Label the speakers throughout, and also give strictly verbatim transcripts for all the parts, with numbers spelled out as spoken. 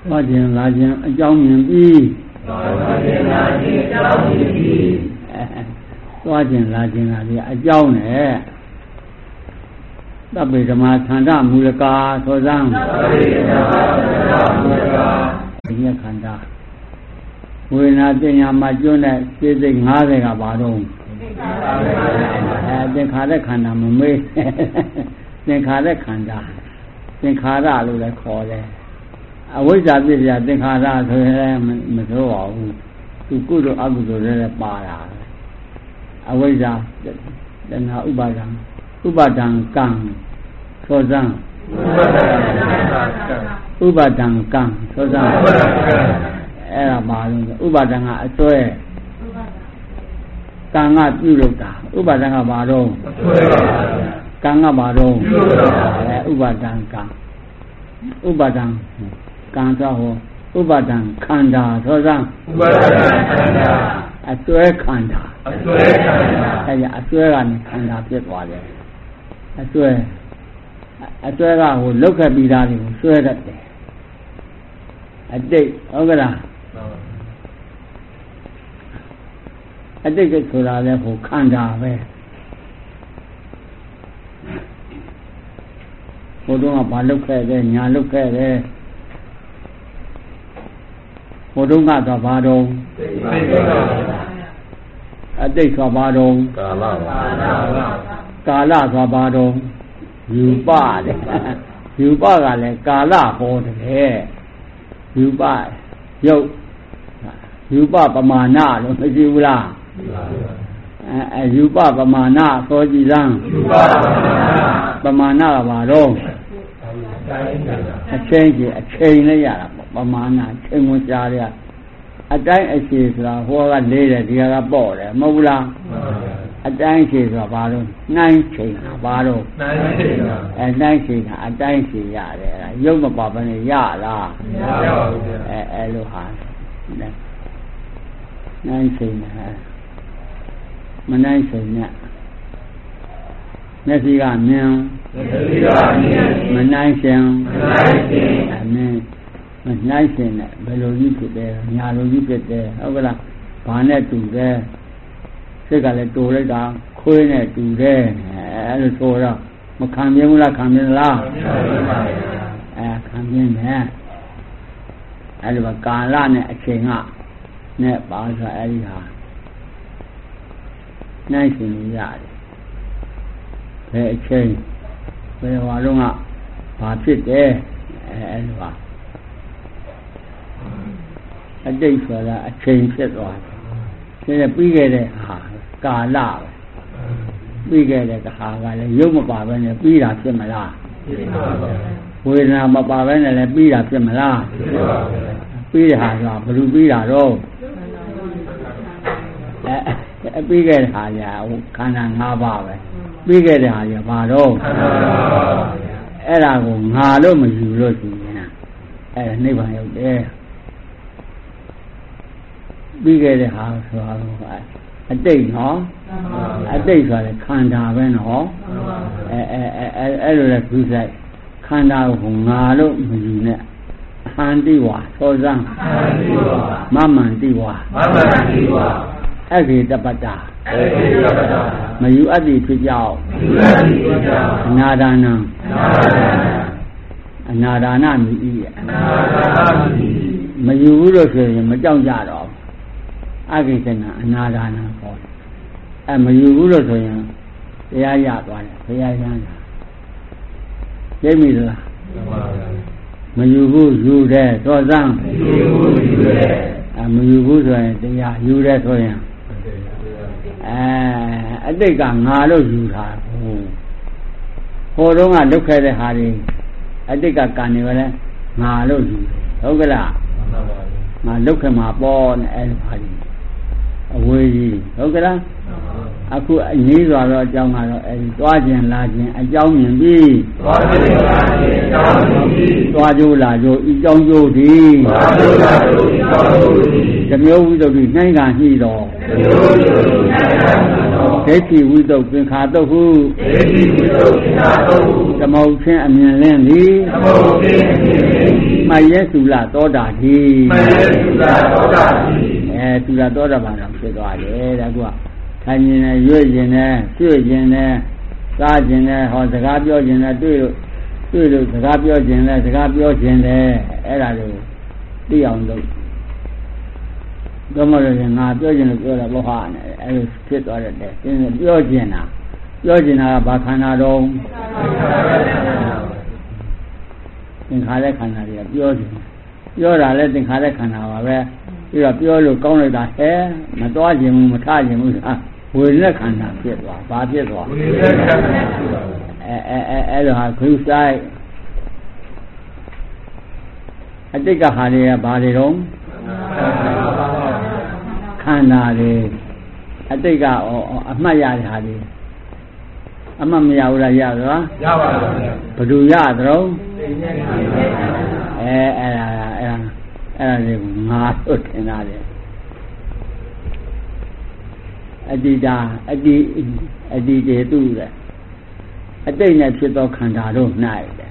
Speaker 1: သွားခြင်းလာခြင်းအကြောင်းမြင်ပြီးသွားခြင်းလာခြင်းအကြောင်းမြင်ပြီးသွားခြင်းလာခြင်းလာခြင်းအကြောင်းနဲ့သဗ္ဗေဓမ္မသန္ဓမူလကာသောသံသဗ္ဗေဓမ္မသန္ဓမူလကာဒီခန္ဓာဝေဒနာပညာမှာကျွန်းတဲ့စိတ်စိတ်၅၀ကဘာတော့အဲသင်္ခါရခန္ဓာမမေးသင်္ခါရခန္ဓာသင်္ခါရလို့လည်းခေါ်တယ်အဝိဇ္ဇာပြည့်ပြသင်္ခါရဆိုရင်မဆိုးပါဘူးသူကုသိုလ်အကုသိုလ်တွေလည်းပါတာအဝိဇ္ဇာတဏှာဥပါဒံဥပါဒံကံသောဇံဥပါဒံကံသောဇံအဲ့ဒါပါလို့ဥပါဒံကအစွဲကံကပြုလုပ်တာဥပါဒံကဘာတော့ကံကဘာတော့အဲဥပါဒံကံဥပါဒံကံသောဟောဥပါဒံခန္ဓာသောဇံဥပါဒံခန္ဓာအစွဲခန္ဓာအစွဲခန္ဓာအဲ့ဒါအစွဲကနေခန္ဓာဖြစ်သွားတယ်အစွဲအစွဲကဟိုလုတ်ခတ်ပြီးသားတွေကိုစွဲတတ်တယ်အတိတ်ဟုတ်ကလားအတိတ်ကဆိုတာလည်းဟိုခန္ဓာပဲဟိုတုန်းကဘာလုတ်ခဲ့တယ်ညာလုတ်ခဲ့တယ်ဟိုတုန်းကတော့ဘာတော့အတိတ်ဆိုဘာတော့ကာလပါကာလဆိုဘာတော့ယူပတယ်ယူပကလည်းကာလဟောတယ်ယူပရုပ်ယူပပမာဏလို့မရှိဘူးလားအဲယူပပမာဏသောကြည်လန်းယူပပမာဏကဘာတော့အချင်းကြီးအချိန်လည်းရတာပေါ့ပမာဏချိန်ဝင်ကြားရအတိုင်းအရှိဆိုတာဟောကလေးတယ်ဒီကပေါ့တယ်မဟုတ်ဘူးလားအတိုင်းရှိဆိုတာဘာလို့နှိုင်းချိန်တာဘာလို့နှိုင်းချိန်တာအဲနှိုင်းချိန်တာအတိုင်းရှိရတယ်အဲဒါရုပ်မပါဘဲနဲ့ရလားမရပါဘူးအဲအဲလိုဟာနှိုင်းချိန်တာမနှိုင်းချိန်နဲ့မျက်စိကမြင်မျက်စိကမြင်မနှိုင်းရှင်မနှိုင်းရှင်အမင်းမနှိုင်းရှင်နဲ့ဘယ်လိုကြီးဖြစ်တယ်ညာလိုကြီးဖြစ်တယ်ဟုတ်ကလားဘာနဲ့တူတယ်စိတ်ကလည်းတူလိုက်တာခွေးနဲ့တူတယ်အဲလိုဆိုတော့မခံပြင်းဘူးလားခံပြင်းလားအဲခံပြင်းတယ်အဲလိုပါကာလနဲ့အချိန်ကနဲ့ပါဆိုအဲဒီဟာနိုင်ရှင်ရတယ်ဘယ်အချိန်ဘယ်ဟာလုံးကဘာဖြစ်တယ်အဲလိုပါအတိတ်ဆိုတာအချိန်ဖြစ်သွားတယ်ဒါပြီးခဲ့တဲ့ဟာကာလပဲပြီးခဲ့တဲ့ဟာကလည်းရုပ်မပါဘဲနဲ့ပြီးတာဖြစ်မလားဖြစ်ပါဘူးဝေဒနာမပါဘဲနဲ့လည်းပြီးတာဖြစ်မလားဖြစ်ပါဘူးပြီးတဲ့ဟာကဘယ်လိုပြီးတာတော့အဲပြီးခဲ့တဲ့ဟာကခန္ဓာ၅ပါးပဲပြီးခဲ့တဲ့ဟာကဘာတော့ခန္ဓာ၅ပါးအဲ့ဒါကိုငါလို့မယူလို့ရှိရင်အဲ့ဒါနိဗ္ဗာန်ရောက်တယ်ပြီးခဲ့တဲ့ဟာဆိုတာအတိတ်နော်အတိတ်ဆိုရင်ခန္ဓာပဲနော်အဲအဲအဲအဲ့လိုလဲသူဆိုင်ခန္ဓာကိုငါလို့မယူနဲ့ဟန္တိဝါသောဇံမမန္တိဝါမမန္တိဝါအဂေတပတ္တာအဂေတပတ္တာမယူအပ်သည်ဖြစ်ကြောင်းမယူအပ်သည်ဖြစ်ကြောင်းအနာဒါနံအနာဒါနမိဤအနာဒါနမိမယူဘူးလို့ဆိုရင်မကြောက်ကြတော့အဂိတနာအနာဒါနခေါ်တယ်အဲမယူဘူးလို့ဆိုရင်တရားရသွားတယ်ဘုရားရမ်းတာသိပြီလားမယူဘူးယူတယ်သောဇံမယူဘူးယူတယ်အဲမယူဘူးဆိုရင်တရားယူတယ်ဆိုရင်အဲအတိတ်ကငါလို့ယူတာဟိုတုန်းကလုတ်ခဲ့တဲ့ဟာတွေအတိတ်ကကံနေပဲလဲငါလို့ယူတယ်ဟုတ်ကလားငါလုတ်ခဲ့မှာပေါ့နဲ့အဲလိုဟာကြီးအဝေးကြီးဟုတ်ကလားအခုအငြိစွာတော့အကြောင်းကတော့အဲဒီသွားခြင်းလာခြင်းအကြောင်းမြင်ပြီးသွားခြင်းလာခြင်းအကြောင်းမြင်ပြီးသွားကြိုးလာကြိုးဤကြောင်းကြိုးသည်သွားကြိုးလာကြိုးဤကြောင်းကြိုးသည်ဓမျိုးဝိသုဒ္ဓိနှိုင်းကညှိတော်ဓမျိုးဝိသုဒ္ဓိနှိုင်းကညှိတော်ဒိဋ္ဌိဝိတုပ္ပင်္ခါတုတ်ဟုဒိဋ္ဌိဝိတုပ္ပင်္ခါတုတ်ဟုသမုတ်ချင်းအမြင်လင်းသည်သမုတ်ချင်းအမြင်လင်းသည်မယဲစုလသောတာတိမယဲစုလသောတာတိအဲသူလသောတာပန်တော်ဖြစ်သွားတယ်တဲ့ကွာထိုင်ရင်နဲ့ရွေ့ရင်နဲ့ရွှေ့ရင်နဲ့စားရင်နဲ့ဟောစကားပြောရင်နဲ့တွေ့လို့တွေ့လို့စကားပြောခြင်းလဲစကားပြောခြင်းလဲအဲ့ဒါကိုသိအောင်လုပ်တော့မလို့ငါပြောခြင်းလို့ပြောတာဘောဟာနဲ့အဲ့လိုဖြစ်သွားတယ်တဲ့ပြောခြင်းတာပြောခြင်းတာကဘာခန္ဓာတော့သင်္ခါရခန္ဓာတွေကပြောခြင်းပြောတာလဲသင်္ခါရခန္ဓာပါပဲပြီးတော့ပြောလို့ကောင်းလိုက်တာဟဲမသွားခြင်းဘူးမထခြင်းဘူးဟာဝေဒနာခန္ဓာဖြစ်သွားဘာဖြစ်သွားဝေဒနာခန္ဓာဖြစ်သွားအဲအဲအဲအဲ့လိုဟာခရုဆိုင်အတိတ်ကဟာတွေကဘာတွေတော့ခန္ဓာတွေအတိတ်ကအမှတ်ရတဲ့ဟာတွေအမှတ်မရဘူးလားရသလားရပါပါဘယ်သူရသလဲအဲအဲ့ဒါအဲ့ဒါအဲ့ဒါတွေကိုငါတို့ထင်တာလေအတ္တိတာအတ္တိအတ္တိတေတုတဲ့အတိတ်နဲ့ဖြစ်သောခန္ဓာတို့၌တဲ့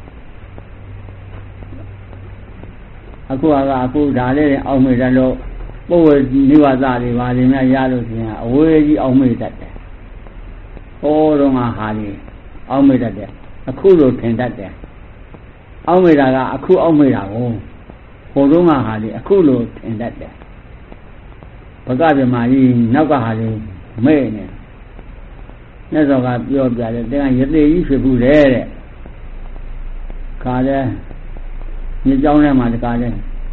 Speaker 1: အခုကအခုဒါလေးအောက်မေ့တယ်လို့ပုဝေနိဝါဒတွေပါနေများရလို့ရှိရင်အဝေးကြီးအောက်မေ့တတ်တယ်ဟောတော့ငါဟာလေအောက်မေ့တတ်တယ်အခုလိုထင်တတ်တယ်အောက်မေ့တာကအခုအောက်မေ့တာကိုဟိုတော့ငါဟာလေအခုလိုထင်တတ်တယ်ဘဂဗမာကြီးနောက်ကဟာလေမဲ့နေမြတ်စွာဘုရားပြောပြတယ်တင်ကရသေးကြီးဖြစ်ဘူးလေတဲ့ခါတဲ့မြေเจ้าထဲမှာတကားတဲ့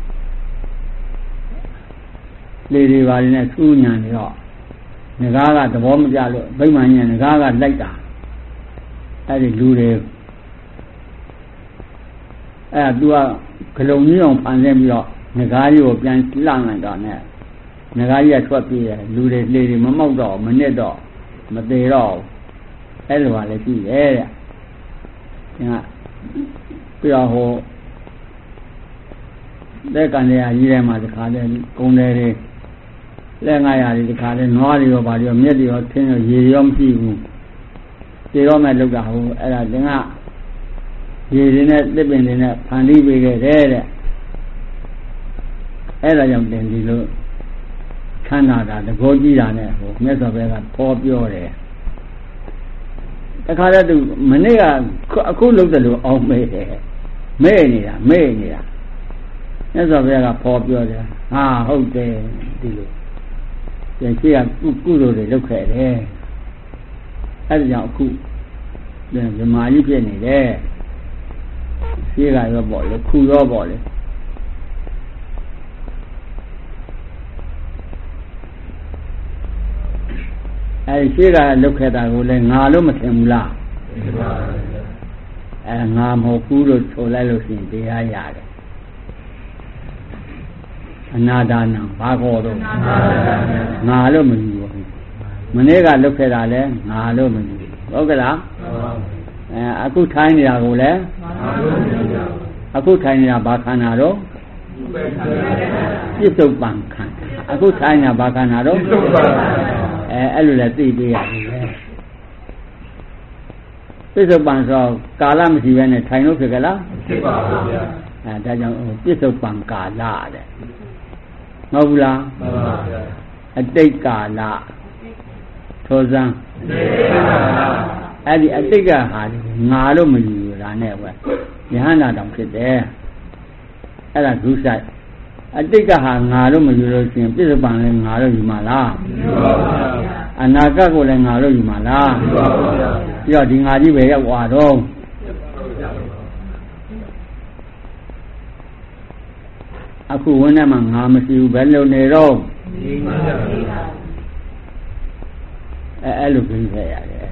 Speaker 1: လေတွေပါနေနဲ့ထူးညံနေတော့ငကားကသဘောမကျလို့ဗိမာန်ကြီးငကားကလိုက်တာအဲ့ဒီလူတွေအဲ့ဒါ तू ကဂလုံကြီးအောင်ဖန်ဆင်းပြီးတော့ငကားကြီးကိုပြန်လှန်လိုက်တော့ ਨੇ ငကားကြီးကထွက်ပြေးတယ်လူတွေလေတွေမမောက်တော့မနစ်တော့မသေးတော့အဲ့လိုပါလေကြည့်ရဲ့တဲ့ငါပြီးတော့ဟိုလက်ကန်တွေကြီးထဲမှာတခါတည်းကုန်းတယ်တွေလက်ငါးရာတွေတခါတည်းနွားတွေရောဗာတွေရောမြက်တွေရောထင်းရောရေရောမရှိဘူးတေရောမဲ့လောက်တာဟိုအဲ့ဒါသင်ကရေတွေနဲ့တစ်ပင်တွေနဲ့ဖန်တီးပေးခဲ့တယ်တဲ့အဲ့ဒါကြောင့်တင်ဒီလိုခန္ဓာတာတကောကြီးတာနဲ့ဟိုမြတ်စွာဘုရားကခေါ်ပြောတယ်တခါတည်းသူမနေ့ကအခုလုပ်တယ်လို့အောင်မေးတယ်မေ့နေတာမေ့နေတာမြတ်စွာဘုရားကခေါ်ပြောတယ်ဟာဟုတ်တယ်ဒီလိုပြန်ရှိကကုသိုလ်တွေလုပ်ခဲ့တယ်အဲ့ဒါကြောင့်အခုပြန်ဇမားကြီးဖြစ်နေတယ်ရှိကရောပေါ့လေခုရောပေါ့လေအဲ့ရှိကလုပ်ခဲ့တာကိုလည်းငါလို့မထင်ဘူးလားအဲငါမဟုတ်ဘူးလို့ဆိုလိုက်လို့ရှိရင်တရားရတယ်အနာဒါနံဘာခေါ်တော့ငါလို့မယူဘူးမနေ့ကလုပ်ခဲ့တာလဲငါလို့မယူဟုတ်ကလားအဲအခုထိုင်းနေတာကိုလည်းအခုထိုင်းနေတာဘာခန္ဓာတော့ပြစ္ဆုတ်ပံခန္ဓာအခုထိုင်းနေတာဘာခန္ဓာတော့အဲအဲ့လိုလဲသိပေးရတယ်ပြစ္ဆုတ်ပံဆိုကာလမရှိဘဲနဲ့ထိုင်လို့ဖြစ်ကြလားဖြစ်ပါဘူးဗျာအဲဒါကြောင့်ပြစ္ဆုတ်ပံကာလတဲ့ဟုတ်ဘူးလားမှန်ပါဗျာအတိတ်ကာလထောစံအဲ့ဒီအတိတ်ကဟာငါလို့မယူတာနဲ့ပဲယဟန္တာတောင်ဖြစ်တယ်အဲ့ဒါဒုစရိုက်အတိတ်ကဟာငါလို့မယူလို့ရှိရင်ပြစ္ဆုတ်ပံလည်းငါလို့ယူမှာလားယူပါဘူးဗျာအနာဂတ်ကိုလည်းငါလို့ယူမှာလားယူပါဘူးဗျာပြီးတော့ဒီငါကြီးပဲရောက်သွားတော့အခုဝန်းထဲမှာငါမရှိဘူးဘယ်လိုနေတော့အဲအဲ့လိုပြင်ခဲ့ရတယ်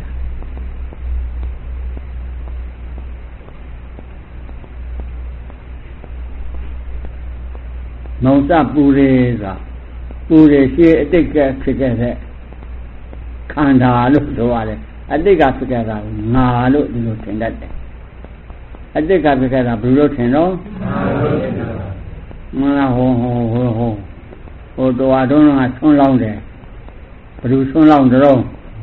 Speaker 1: မောင်စပူရေဆိုတာပူရေရှိအတိတ်ကဖြစ်ခဲ့တဲ့ခန္ဓာလို့ဆိုရတယ်အတိတ်ကဖြစ်ခဲ့တာငါလို့ဒီလိုထင်တတ်တယ်အတိတ်ကဖြစ်ခဲ့တာဘယ်လိုထင်တော့ငါလို့ထင်တယ်မလားဟောဟောဟောဟောဟိုတော်တော်ကဆွန်းလောင်းတယ်ဘယ်လိုဆွန်းလောင်းတော့င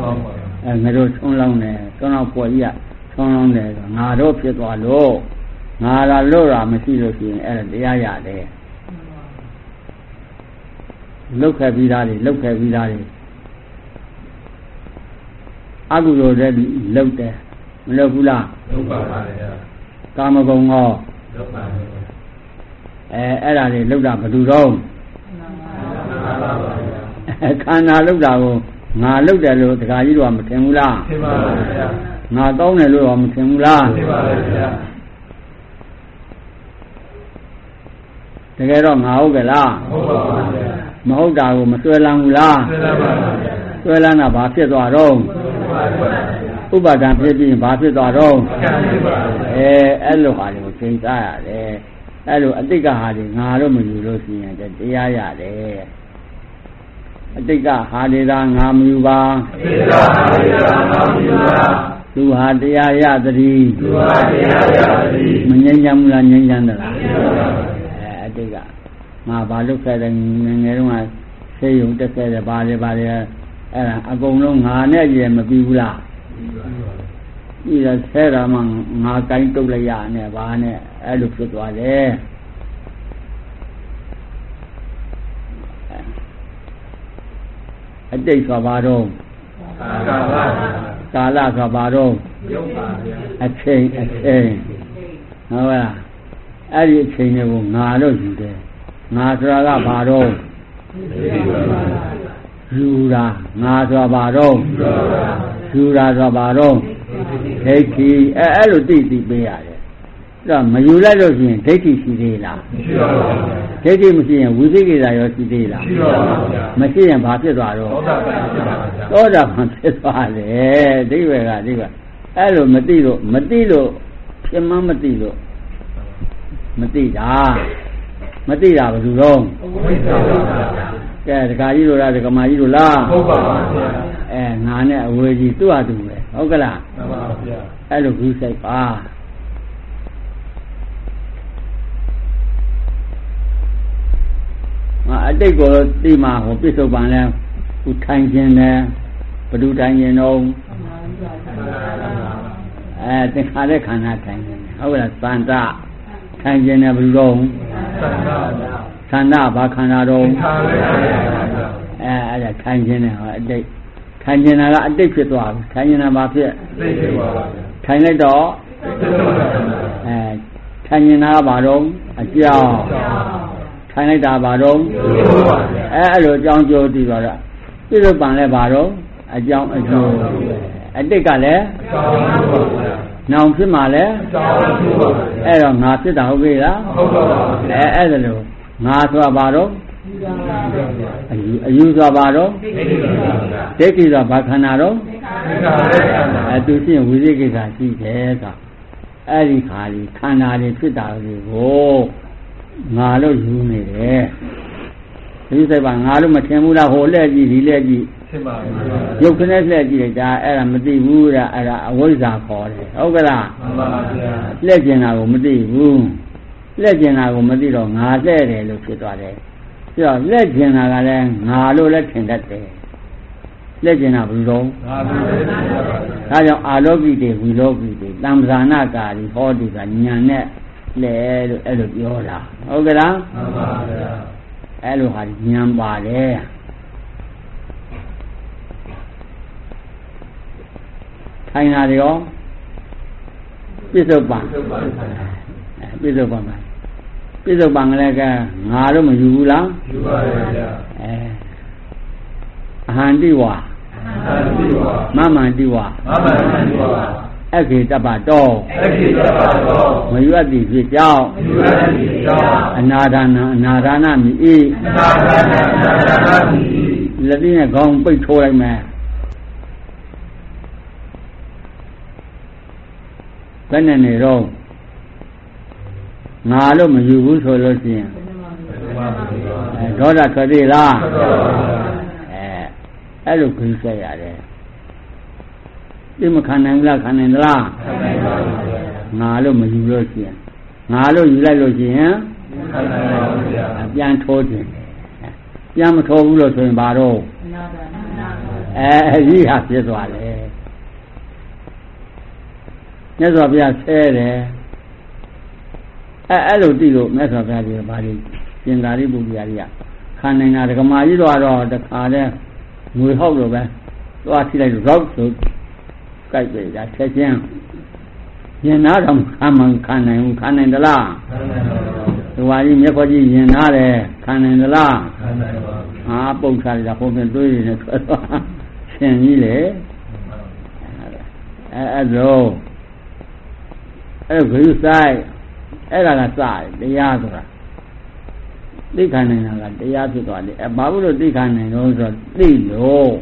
Speaker 1: အဲငါတို့ချုံလောင်းတယ်ချုံလောင်းပေါ်ကြီးကချုံလောင်းတယ်ငါတို့ဖြစ်သွားလို့ငါလာလို့တာမရှိလို့ရှိရင်အဲ့ဒါတရားရတယ်လောက်ခဲ့ပြီးသားတွေလောက်ခဲ့ပြီးသားတွေအကုသိုလ်တွေလောက်တယ်မလောက်ဘူးလားလောက်ပါပါလေကာမဂုဏ်ရောလောက်ပါပါအဲအဲ့ဒါတွေလောက်တာဘယ်သူတော့ခန္ဓာလောက်တာကိုငါလောက်တယ်လို့တခါကြီးတော့မထင်ဘူးလားထင်ပါပါဗျာငါကောင်းတယ်လို့တော့မထင်ဘူးလားထင်ပါပါဗျာတကယ်တော့ငါဟုတ်ကြလားဟုတ်ပါပါဗျာမဟုတ်တာကိုမဆွဲလန်းဘူးလားဆွဲလန်းပါပါဗျာဆွဲလန်းတာဘာဖြစ်သွားတော့ဥပါဒံဖြစ်ပြီးဘာဖြစ်သွားတော့အဲအဲ့လိုဟာတွေကိုချိန်စားရတယ်အဲ့လိုအတိတ်ကဟာတွေငါတို့မယူလို့ရှိရင်တရားရတယ်အတိတ်ကဟာတွေသာငါမယူပါအတိတ်ကဟာတွေသာငါမယူပါသူဟာတရားရသတိသူဟာတရားရသတိမငြိမ်းချမ်းဘူးလားငြိမ်းချမ်းသလားအဲအတိတ်ကငါဘာလုပ်ခဲ့တယ်ငယ်ငယ်တုန်းကဆေးရုံတက်ခဲ့တယ်ဘာလဲဘာလဲအဲ့ဒါအကုန်လုံးငါနဲ့ရမပြီးဘူးလားပြီးတော့ဆဲတာမှငါကိုင်းတုတ်လိုက်ရနဲ့ဘာနဲ့အဲ့လိုဖြစ်သွားတယ်အတိတ်ဆိုပါတော့ကာလကာလဆိုပါတော့အချိန်အချိန်ဟုတ်လားအဲ့ဒီအချိန်တွေကိုငါလို့ယူတယ်ငါဆိုတာကဘာတော့ယူတာငါဆိုတာဘာတော့ယူတာဆိုတာဘာတော့ဒိဋ္ဌိအဲအဲ့လိုသိသိပေးရတယ်အဲ့တော့မယူလိုက်လို့ရှိရင်ဒိဋ္ဌိရှိသေးလားမရှိပါဘူးဒိဋ္ဌိမရှိရင်ဝိသိကိစ္စရောရှိသေးလားမရှိပါဘူးမရှိရင်ဘာဖြစ်သွားတော့သောတာပန်ဖြစ်သွားတယ်ဒိဋ္ဌိကဒိဋ္ဌိအဲ့လိုမသိလို့မသိလို့ဖြစ်မှမသိလို့မသိတာမသိတာဘယ်လိုတော့ကဲဒကာကြီးတို့လားဒကာမကြီးတို့လားဟုတ်ပါပါဗျာအဲငါနဲ့အဝေးကြီးသူ့ဟာသူပဲဟုတ်ကလားမှန်ပါဗျာအဲ့လိုကူးစိတ်ပါငါအတိတ်ကိုသိမှဟိုပြစ္ဆုတ်ပန်လဲသူထိုင်ခြင်းနဲ့ဘဒုထိုင်ခြင်းတော့အဲသင်္ခါရခန္ဓာထိုင်ခြင်းဟုတ်ကလားသန္တာထိုင်ခြင်းနဲ့ဘယ်လိုတော့သန္တာခန္ဓာဘာခန္ဓာတော့အဲအဲ့ဒါထိုင်ခြင်းနဲ့ဟောအတိတ်ထိုင်ခြင်းကအတိတ်ဖြစ်သွားပြီထိုင်ခြင်းကဘာဖြစ်အတိတ်ဖြစ်သွားပါထိုင်လိုက်တော့အဲထိုင်ခြင်းကဘာတော့အကြောင်းထိုင်လိုက်တာဘာတော့အဲအဲ့လိုအကြောင်းကျိုးတည်သွားတာပြစ္ဆုတ်ပန်လဲဘာတော့အကြောင်းအကျိုးအတိတ်ကလည်းနောင်ဖြစ်မှာလဲအဲ့တော့ငါဖြစ်တာဟုတ်ပြီလားဟုတ်ပါပါအဲအဲ့ဒါလို့ငါဆိုတာဘာတော့အယူအယူဆိုတာဘာတော့ဒိဋ္ဌိဆိုတာဘာခန္ဓာတော့အဲသူရှိရင်ဝိသိကိစ္စရှိတယ်ဆိုအဲ့ဒီခါကြီးခန္ဓာတွေဖြစ်တာတွေကိုငါလို့ယူနေတယ်ဒီစိတ်ပါငါလို့မထင်ဘူးလားဟိုလက်ကြည့်ဒီလက်ကြည့်ထင်ပါဘူးရုပ်ခနဲ့လက်ကြည့်လိုက်တာအဲ့ဒါမသိဘူးလားအဲ့ဒါအဝိဇ္ဇာခေါ်တယ်ဟုတ်ကလားမှန်ပါဗျာလက်ကျင်တာကိုမသိဘူးလက်ကျင်တာကိုမသိတော့ငါလှဲ့တယ်လို့ဖြစ်သွားတယ်ပြီးတော့လက်ကျင်တာကလည်းငါလို့လည်းထင်တတ်တယ်လက်ကျင်တာဘယ်လိုတော့ငါလို့လည်းထင်တတ်ပါဘူးဒါကြောင့်အာလောကိတေဝီလောကိတေတံဇာနာကာရီဟောတိကညာနဲ့လဲလို့အဲ့လိုပြောတာဟုတ်ကလားမှန်ပါဗျာအဲ့လိုဟာဉာဏ်ပါတယ်ထိုင်တာတွေရောပြစ္ဆုတ်ပံပြစ္ဆုတ်ပံပါပြစ္ဆုတ်ပံကလည်းကငါတော့မယူဘူးလားယူပါရဲ့ဗျာအဲအဟံတိဝါအဟံတိဝါမမန္တိဝါမမန္တိဝါအခေတပ္ပတောအခေတပ္ပတောမယူအပ်သည်ဖြစ်ကြောင်းမယူအပ်သည်ဖြစ်ကြောင်းအနာဒါနအနာဒါနမိဤအနာဒါနအနာဒါနမိဤလက်နဲ့ခေါင်းပိတ်ထိုးလိုက်မယ်ဘယ်နဲ့နေတော့ငါလို့မယူဘူးဆိုလို့ရှိရင်အဲဒေါသထွက်သေးလားအဲအဲ့လိုခင်းဆက်ရတယ်ဒီမခံနိုင်လားခံနိုင်လားငါလို့မယူလို့ရှိရင်ငါလို့ယူလိုက်လို့ရှိရင်ပြန်ထိုးခြင်းပြန်မထိုးဘူးလို့ဆိုရင်ဘာတော့အဲဒီဟာဖြစ်သွားတယ်မြတ်စွာဘုရားဆဲတယ်အဲအဲ့လိုတိလို့မြတ်စွာဘုရားကြီးကဘာလို့ရှင်သာရိပုတ္တရာကြီးကခံနိုင်တာဒကမာကြီးတော့တော့တခါတည်းငွေဟုတ်လို့ပဲသွားထိလိုက်လို့ရောက်ဆိုကြိုက်ပြီဒါချက်ချင်းရင်နာတော့ခံမှခံနိုင်ဘူးခံနိုင်သလားခံနိုင်ပါဘူးဒီဝါကြီးမြတ်ခေါ်ကြီးရင်နာတယ်ခံနိုင်သလားခံနိုင်ပါဘူးဟာပုတ်ထားလိုက်တာဟိုပြင်တွေးနေတယ်ထွက်သွားရှင်ကြီးလေအဲအဲ့လိုအဲ့ဘယ်လိုဆိုင်အဲ့ဒါကစတရားဆိုတာသိခံနိုင်တာကတရားဖြစ်သွားတယ်အဲဘာလို့သိခံနိုင်လို့ဆိုတော့သိလို့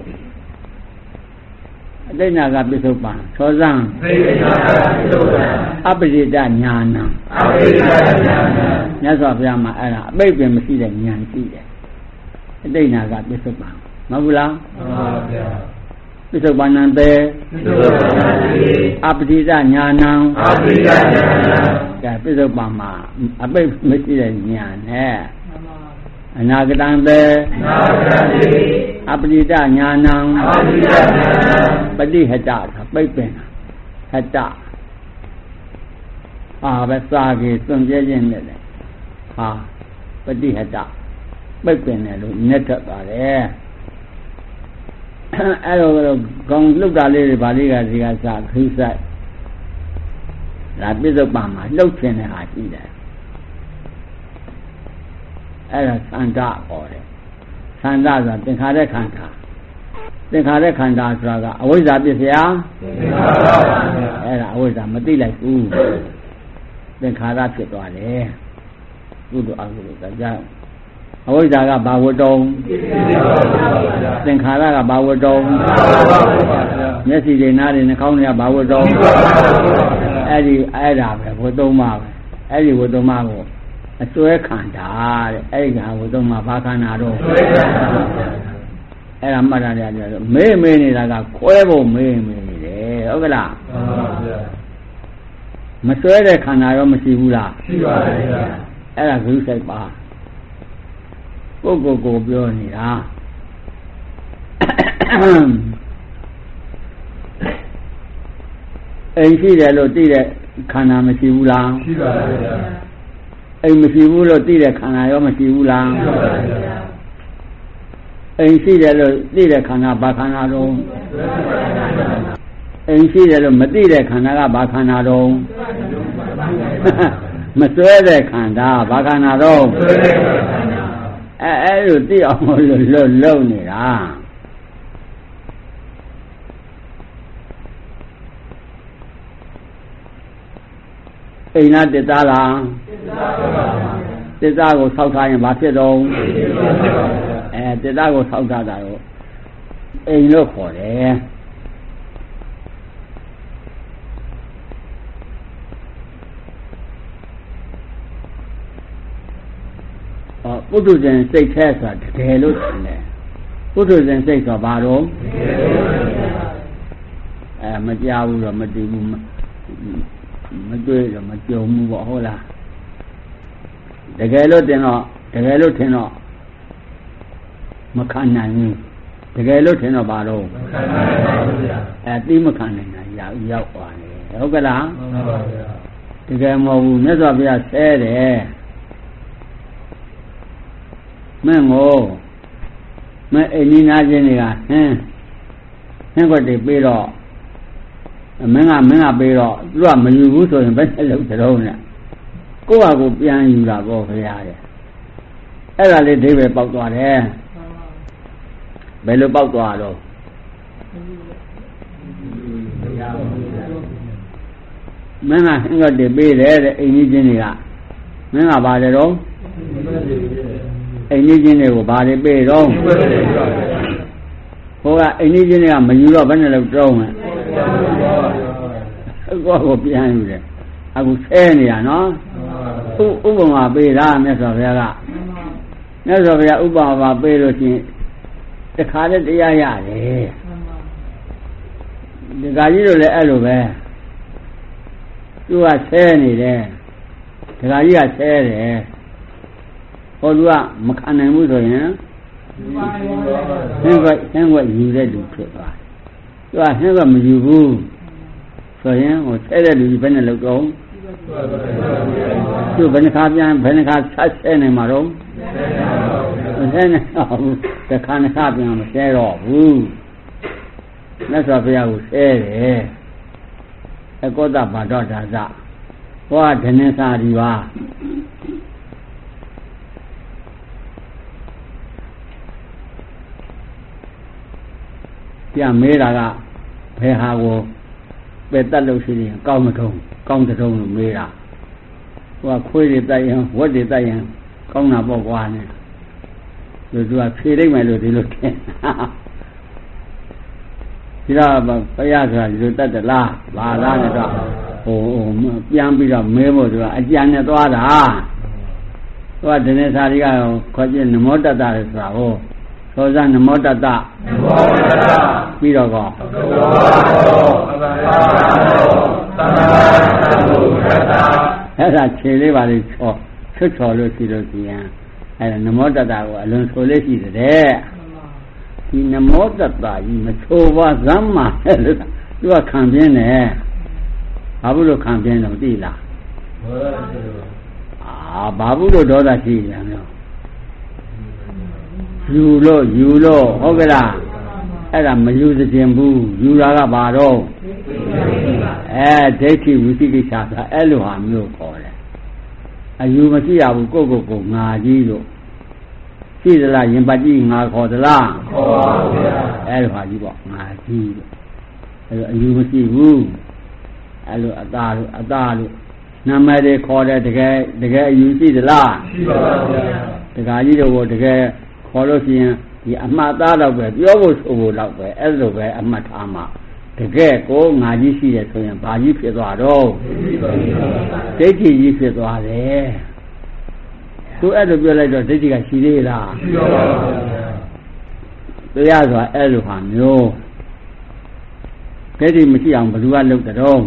Speaker 1: အတိတ်နာကပြစ္ဆုတ်ပံသောဇံသိနာကပြစ္ဆုတ်ပံအပရိဒညာဏံအပရိဒညာဏံမြတ်စွာဘုရားမှာအဲ့ဒါအပိတ်ပင်မရှိတဲ့ဉာဏ်ရှိတယ်အတိတ်နာကပြစ္ဆုတ်ပံမဟုတ်ဘူးလားမှန်ပါဗျာပြစ္ဆုတ်ပံနံတေပြစ္ဆုတ်ပံနံတေအပရိဒညာဏံအပရိဒညာဏံဒါပြစ္ဆုတ်ပံမှာအပိတ်မရှိတဲ့ဉာဏ်နဲ့အနာဂတံတေအနာဂတံတေအပရိဒညာဏံအပရိဒညာဏံပฏิဟတပိတ်ပင်ဟတအာပဲစာကြီးစွန့်ပြဲခြင်းနဲ့လေဟာပฏิဟတပိတ်ပင်တယ်လို့ညက်တတ်ပါတယ်အဲ့လိုကောင်းလှုပ်တာလေးတွေဗာလေးကဒီကစခရိစိုက်ဒါပြစ္ဆုတ်ပံမှာလှုပ်ခြင်းတဲ့ဟာရှိတယ်အဲ့ဒါသန္တာခေါ်တယ်သန္တာဆိုတာသင်္ခါရခန္ဓာသင်္ခါရခန္ဓာဆိုတာကအဝိဇ္ဇာပြစ်စရာသင်္ခါရပါဗျာအဲ့ဒါအဝိဇ္ဇာမသိလိုက်ဘူးသင်္ခါရဖြစ်သွားတယ်ကုသိုလ်အကုသိုလ်ကကြောင့်အဝိဇ္ဇာကဘာဝတ္တုံသင်္ခါရကဘာဝတ္တုံမျက်စိတွေနားတွေနှာခေါင်းတွေကဘာဝတ္တုံအဲ့ဒီအဲ့ဒါပဲဝတ္တုံမှာပဲအဲ့ဒီဝတ္တုံမှာကိုအစွဲခန္ဓာတဲ့အဲ့ဒီဟာဝတ္တုံမှာဘာခန္ဓာတော့အဲ့ဒါမှတ်ရတယ်ဆိုမေးမေးနေတာကခွဲဖို့မေးမေးနေတယ်ဟုတ်ကလားမှန်ပါဗျာမစွဲတဲ့ခန္ဓာရောမရှိဘူးလားရှိပါတယ်ဗျာအဲ့ဒါဂရုစိုက်ပါကိုကိုကိုပြောနေတာအိမ်ရှိတယ်လို့သိတဲ့ခန္ဓာမရှိဘူးလားရှိပါတယ်ဗျာအိမ်မရှိဘူးလို့သိတဲ့ခန္ဓာရောမရှိဘူးလားရှိပါတယ်ဗျာအိမ်ရှိတယ်လို့သိတဲ့ခန္ဓာဘာခန္ဓာတုံးအိမ်ရှိတယ်လို့မသိတဲ့ခန္ဓာကဘာခန္ဓာတုံးမစွဲတဲ့ခန္ဓာဘာခန္ဓာတုံးအဲအဲ့လိုသိအောင်လို့လွတ်လုံနေတာအိမ်နာတစ္ဆာလားတစ္ဆာကိုဆောက်ထားရင်ဘာဖြစ်တော့အဲတစ္ဆာကိုဆောက်ထားတာကိုအိမ်လို့ခေါ်တယ်ပုထုဇဉ်စိတ်แท้ဆိုတာတကယ်လို့ထင်တယ်ပုထုဇဉ်စိတ်ဆိုဘာတော့အဲမကြောက်ဘူးတော့မတည်ဘူးမတွေ့တော့မကြုံဘူးပေါ့ဟုတ်လားတကယ်လို့တင်တော့တကယ်လို့ထင်တော့မခံနိုင်ဘူးတကယ်လို့ထင်တော့ဘာတော့မခံနိုင်ပါဘူးဗျာအဲတိမခံနိုင်တာရောက်ရောက်သွားတယ်ဟုတ်ကလားမှန်ပါဗျာတကယ်မဟုတ်ဘူးမြတ်စွာဘုရားဆဲတယ်မင်းကိုမင်းအိမ်ကြီးနာချင်းတွေကဟင်းဟင်းကွက်တွေပေးတော့မင်းကမင်းကပေးတော့သူကမယူဘူးဆိုရင်ဘယ်နဲ့လုပ်ကြတော့နဲ့ကိုယ့်ဟာကိုပြန်ယူတာပေါ့ခင်ဗျာတဲ့အဲ့ဒါလေးဒိဗေပေါက်သွားတယ်ဘယ်လိုပေါက်သွားတော့မင်းကဟင်းကွက်တွေပေးတယ်တဲ့အိမ်ကြီးချင်းတွေကမင်းကပါတယ်တော့အိမ်ကြီးချင်းတွေကိုဘာတွေပေးတော့ဟိုကအိမ်ကြီးချင်းတွေကမယူတော့ဘယ်နဲ့လောက်တောင်းလဲကိုယ့်ကိုပြန်ယူတယ်အခုဆဲနေရနော်ဥပမာပေးတာမြတ်စွာဘုရားကမြတ်စွာဘုရားဥပမာပေးလို့ရှိရင်တခါတည်းတရားရတယ်ဒီကကြီးတို့လည်းအဲ့လိုပဲသူကဆဲနေတယ်ဒီကကြီးကဆဲတယ်ဟောသူကမခံနိုင်ဘူးဆိုရင်ဟင်းကွက်ဟင်းကွက်ယူတဲ့လူဖြစ်သွားသူကဟင်းကွက်မယူဘူးဆိုရင်ဟိုဆဲတဲ့လူကြီးဘယ်နဲ့လောက်တော့သူဘယ်နှခါပြန်ဘယ်နှခါဆက်ဆဲနေမှာတော့မဆဲနေတော့ဘူးတစ်ခါတစ်ခါပြန်မဆဲတော့ဘူးမြတ်စွာဘုရားကိုဆဲတယ်အကောတဘာတော်ဒါသဟောဒနေစာဒီပါပြန်မေးတာကဘယ်ဟာကိုပဲတတ်လို့ရှိရင်ကောင်းမထုံးကောင်းတုံးလို့မေးတာဟိုကခွေးတွေတိုက်ရင်ဝက်တွေတိုက်ရင်ကောင်းတာပေါ့ကွာနဲ့လူသူကဖြေလိုက်မယ်လို့ဒီလိုထင်ဒီတော့ဘုရားဆိုတာဒီလိုတတ်တယ်လားဘာလားနဲ့တော့ဟိုပြန်ပြီးတော့မဲဖို့သူကအကြံနဲ့သွားတာသူကဒီနေ့စာရီကခေါ်ကြည့်နမောတတ္တလို့ဆိုတာဟိုသောဇနမောတတ္တနမောတတ္တပြီးတော့ကောသအဲ့ဒါခြေလေးပါလေးချောချွတ်ချော်လို့ရှိလို့ရှိရင်အဲ့ဒါနမောတတ္တကိုအလွန်ဆိုလေးရှိတဲ့ဒီနမောတတ္တကြီးမချိုးပါဇမ်းမှာလို့သူကခံပြင်းတယ်ဘာဘူးလို့ခံပြင်းတော့သိလားအာဘာဘူးလို့ဒေါသရှိတယ်မျိုးယူလို့ယူလို့ဟုတ်ကဲ့လားအဲ့ဒါမယူသခြင်းဘူးယူတာကဘာတော့အဲဒိဋ္ဌိဝိသိကိစ္စဆိုတာအဲ့လိုဟာမျိုးခေါ်တယ်အယူမရှိရဘူးကိုယ့်ကိုယ်ကိုငါကြီးလို့ရှိသလားရင်ပတ်ကြီးငါခေါ်သလားခေါ်ပါဗျာအဲ့လိုဟာကြီးပေါ့ငါကြီးလို့အဲ့လိုအယူမရှိဘူးအဲ့လိုအသားလို့အသားလို့နာမည်တွေခေါ်တယ်တကယ်တကယ်အယူရှိသလားရှိပါဗျာတခါကြီးတော့တကယ်ခေါ်လို့ရှိရင်ဒီအမှတ်သားတော့ပဲပြောဖို့ဆိုဖို့တော့ပဲအဲ့လိုပဲအမှတ်ထားမှာတကယ်ကိုငါကြီးရှိတယ်ဆိုရင်ဘာကြီးဖြစ်သွားတော့ဒိဋ္ဌိကြီးဖြစ်သွားတယ်သူအဲ့လိုပြောလိုက်တော့ဒိဋ္ဌိကရှိသေးလားရှိပါပါဘုရားတရားဆိုတာအဲ့လိုဟာမျိုးဒိဋ္ဌိမရှိအောင်ဘယ်သူကလုပ်တဲ့တော့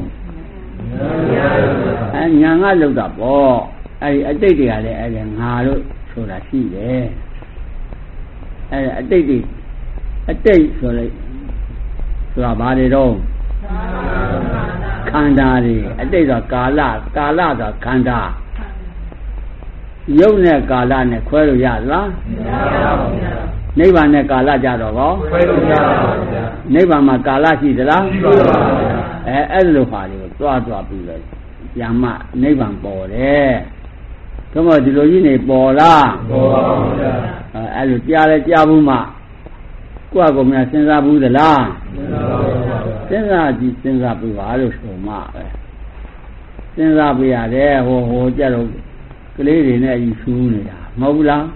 Speaker 1: အဲညာကလုပ်တာပေါ့အဲ့ဒီအတိတ်တွေကလည်းအဲ့ဒါငါတို့ဆိုတာရှိတယ်အဲအတိတ်တွေအတိတ်ဆိုလိုက်ဆိုတာဘာတွေတော့ခန္ဓာတွေအတိတ်ဆိုကာလကာလဆိုခန္ဓာရုပ်နဲ့ကာလနဲ့ခွဲလို့ရသလားမရပါဘူးဗျာနိဗ္ဗာန်နဲ့ကာလကြတော့ကောခွဲလို့ရပါဘူးဗျာနိဗ္ဗာန်မှာကာလရှိသလားရှိပါပါဗျာအဲအဲ့လိုပါလေကိုတွားတွားပြီးတော့ဗျာမနိဗ္ဗာန်ပေါ်တယ်ဒါမှဒီလိုကြီးနေပေါ်လားပေါ်ပါဘူးဗျာအဲ့လိုကြားလဲကြားဘူးမှကိုယ့်အကောင်များစဉ်းစားဘူးသလားစဉ်းစားကြည့်စဉ်းစားပြီးပါလို့ဆိုမှပဲစဉ်းစားပြရတယ်ဟိုဟိုကြတော့ကလေးတွေနဲ့အယူဆူးနေတာမဟုတ်ဘူးလား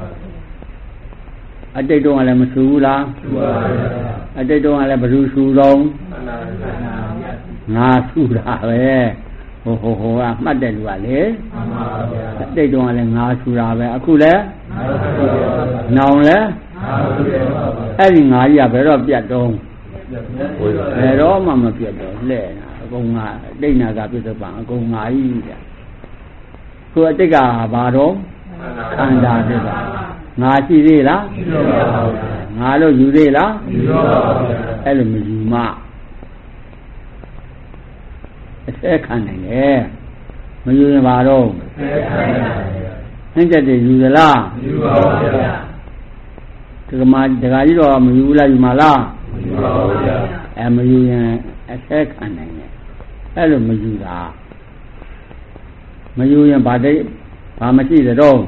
Speaker 1: အတိတ်တုန်းကလည်းမဆူဘူးလားဆူပါပါအတိတ်တုန်းကလည်းဘယ်သူဆူတော့ငါဆူတာပဲဟိုဟိုဟိုကမှတ်တဲ့လူကလေမှန်ပါဗျာအတိတ်တုန်းကလည်းငါဆူတာပဲအခုလည်းနောင်လည်းအဲ့ဒီငါကြီးကဘယ်တော့ပြတ်တော့ဘယ်တော့မှမပြတ်တော့လှဲ့နေတာအကုန်ငါအတိတ်နာကပြတ်တော့ပါအကုန်ငါကြီးတဲ့ကိုယ်အတိတ်ကဘာတော့ခန္ဓာဖြစ်တာငါရှိသေးလားရှိပါဘူးငါလို့ယူသေးလားယူပါဘူးအဲ့လိုမယူမှအဆက်ခံနိုင်တယ်မယူရင်ဘာတော့အဆက်ခံနိုင်တယ်ဟင်းချက်တွေယူသလားယူပါဘူးဗျာဒီကမှဒကာကြီးတော့မယူလားယူမလားမယူပါဘူးဗျာအဲမယူရင်အဆက်ခံနိုင်တယ်အဲ့လိုမယူတာမယူရင်ဗာဒိဘာမရှိသတော့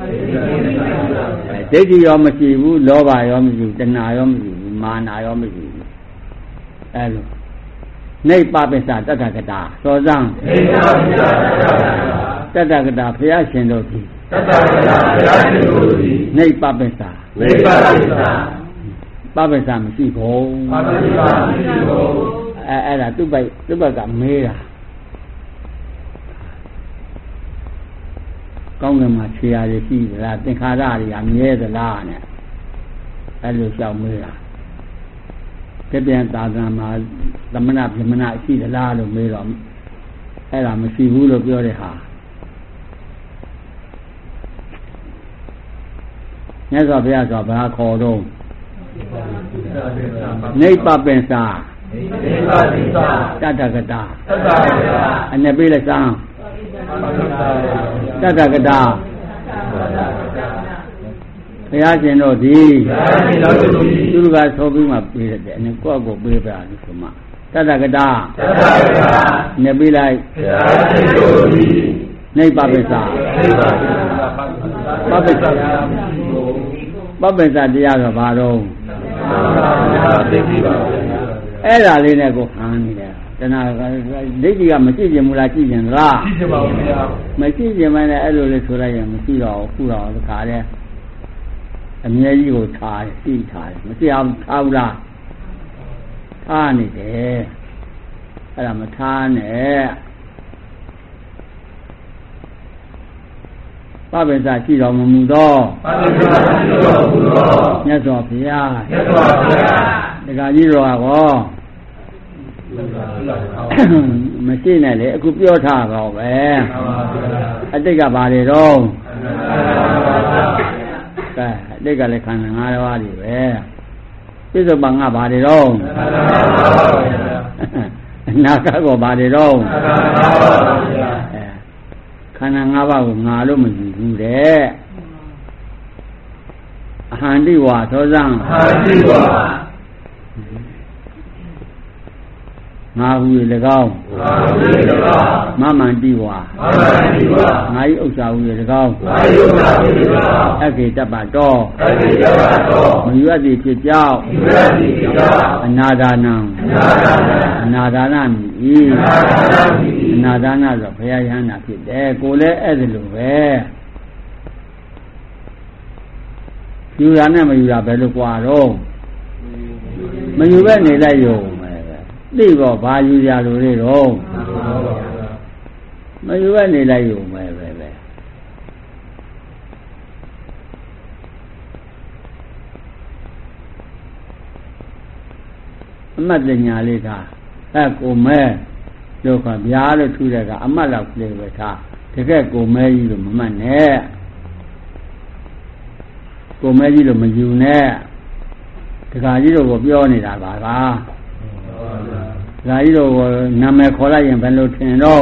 Speaker 1: ဒိဋ္ဌိရောမရှိဘူးလောဘရောမရှိဘူးတဏှာရောမရှိဘူးမာနရောမရှိဘူးအဲလိုနိဗ္ဗာပစ္စတတ္တကတာသောဇံနိဗ္ဗာပစ္စတတ္တကတာဘုရားရှင်တို့သည်တတ္တကတာဘုရားရှင်တို့သည်နိဗ္ဗာပစ္စနိဗ္ဗာပစ္စပပစ္စမရှိဘူးပပစ္စမရှိဘူးအဲအဲ့ဒါသူ့ဘက်သူ့ဘက်ကမေးတာကောင်းကင်မှာခြေရာတွေရှိသလားသင်္ခါရတွေအမြဲသလားနဲ့အဲ့လိုလျှောက်မေးတာတပြန်သာသနာမှာသမဏဗြဟ္မဏရှိသလားလို့မေးတော့အဲ့ဒါမရှိဘူးလို့ပြောတဲ့ဟာမြတ်စွာဘုရားဆိုဘာခေါ်တော့နိဗ္ဗာန်ပင်စာနိဗ္ဗာန်ပင်စာတတ္တကတာတတ္တကတာအနေပေးလက်စမ်းတတ္တကတာဘုရားရှင်တို့ဒီဘုရားရှင်တို့ဒီသူကဆိုပြီးမှပြေးတယ်အနေကိုယ့်ကိုပြေးပါလို့ဆိုမှတတ္တကတာတတ္တကတာနေပေးလိုက်ဘုရားရှင်တို့ဒီနိဗ္ဗာန်ပင်စာနိဗ္ဗာန်ပင်စာပပ္ပစာပပ္ပစာတရားကဘာတော့သိပြီပါအဲ့ဒါလေးနဲ့ကိုဟန်နေတယ်တဏှာဒိဋ္ဌိကမရှိကျင်မူလားကြည့်ကျင်လားကြည့်ကျင်ပါဘူးဗျာမရှိကျင်မှလည်းအဲ့လိုလေးဆိုလိုက်ရင်မရှိတော့ဘူးခုတော့ဒီခါတဲ့အမြဲကြီးကိုထားတယ်သိထားတယ်မရှိအောင်ထားဘူးလားထားနေတယ်အဲ့ဒါမထားနဲ့ပပ္ပစာရှိတော်မမူသောပပ္ပစာရှိတော်မူသောမြတ်စွာဘုရားမြတ်စွာဘုရားဒကာကြီးတော်ကောမရှိနဲ့လေအခုပြောထားတော့ပဲအတိတ်ကဘာတွေတော့ကဲအတိတ်ကလည်းခန္ဓာ၅ပါးတွေပဲပြစ္ဆုတ်ပံကဘာတွေတော့အနာဂတ်ကဘာတွေတော့ခန္ဓာ၅ပါးကိုငါလို့မကြည့်ဘူးတဲ့အဟန္တိဝါသောဇံအဟန္တိဝါငါဟူ၍၎င်းငါဟူ၍၎င်းမမန္တိဝါမမန္တိဝါငါ၏ဥစ္စာဟူ၍၎င်းငါ၏ဥစ္စာဟူ၍၎င်းအခေတပ္ပတောအခေတပ္ပတောမယူအပ်သည်ဖြစ်ကြောင်းမယူအပ်သည်ဖြစ်ကြောင်းအနာဒါနံအနာဒါနံအနာဒါနမိ၏အနာဒါနမိအနာဒါနဆိုဘုရားယဟနာဖြစ်တယ်ကိုလည်းအဲ့ဒါလိုပဲယူရနဲ့မယူရဘယ်လိုကြွားတော့မယူပဲနေလိုက်ရုံသိတော့ဘာယူရလို့လေတော့မယူပဲနေလိုက်ရုံပဲပဲပဲအမတ်တညာလေးကအဲကိုမဲလို့ကဗျာလို့ထူတဲ့ကအမတ်လောက်လေးပဲထားတကယ်ကိုမဲကြီးလို့မမှတ်နဲ့ကိုမဲကြီးလို့မယူနဲ့တခါကြီးတို့ကိုပြောနေတာပါကဒါကြီးတို့နာမည်ခေါ်လိုက်ရင်ဘယ်လိုထင်တော့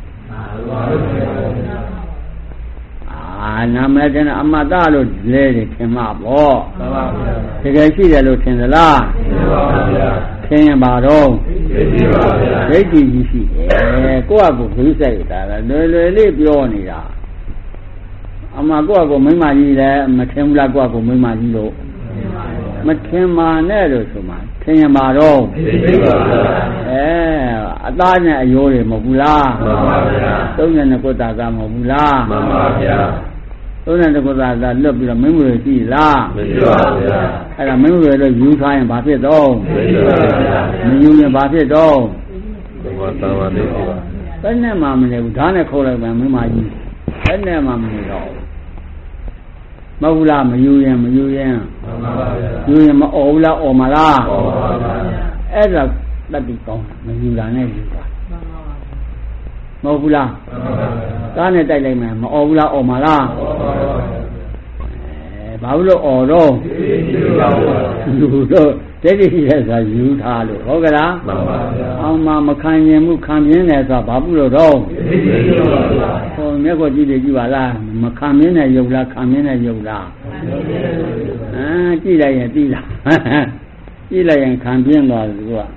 Speaker 1: အာနာမည်ထင်အမတလို့လဲတယ်ထင်မှာပေါ့တကယ်ရှိတယ်လို့ထင်သလားထင်ရင်ပါတော့ဒိဋ္ဌိကြီးရှိတယ်ကိုယ့်အကူဂိစိတ်တာလွယ်လွယ်လေးပြောနေတာအမကိုယ့်အကူမိမကြီးလည်းမထင်ဘူးလားကိုယ့်အကူမိမကြီးလို့မထင်ပါနဲ့လို့ဆိုမှထင်ရင်ပါတော့အဲအသားနဲ့အယိုးတွေမဟုတ်ဘူးလားမှန်ပါဗျာသုံးနဲ့ကုသသာမဟုတ်ဘူးလားမှန်ပါဗျာသုံးနဲ့ကုသသာလွတ်ပြီးတော့မင်းမွေကြည့်လားမရှိပါဘူးဗျာအဲ့ဒါမင်းမွေလို့ယူထားရင်ဘာဖြစ်တော့မရှိပါဘူးဗျာမယူရင်ဘာဖြစ်တော့ဘုရားသာဝတိပါဘယ်နဲ့မှမနေဘူးဓာတ်နဲ့ခေါ်လိုက်မယ်မင်းမကြီးဘယ်နဲ့မှမနေတော့မဟုတ်လားမယူရင်မယူရင်မှန်ပါဗျာယူရင်မအော်ဘူးလားအော်မလားအော်ပါဗျာအဲ့ဒါတတ်ပြီးကောင်းတာမယူတာနဲ့ယူတာမှန်ပါဗျာမဟုတ်ဘူးလားမှန်ပါဗျာကားနဲ့တိုက်လိုက်မယ်မအော်ဘူးလားအော်မလားအော်ပါဗျာအဲဘာလို့အော်တော့ယူတော့တတိယဆိုတာယူထားလို့ဟုတ်ကလားမှန်ပါဗျာအောင်မမခံရင်မှုခံပြင်းတယ်ဆိုတာဘာဘူးလို့တော့ဟိုမျက်ခွက်ကြည့်တယ်ကြည့်ပါလားမခံပြင်းတဲ့ယုတ်လားခံပြင်းတဲ့ယုတ်လားအာကြည့်လိုက်ရင်သိလားကြည့်လိုက်ရင်ခံပြင်းသွားတယ်သူက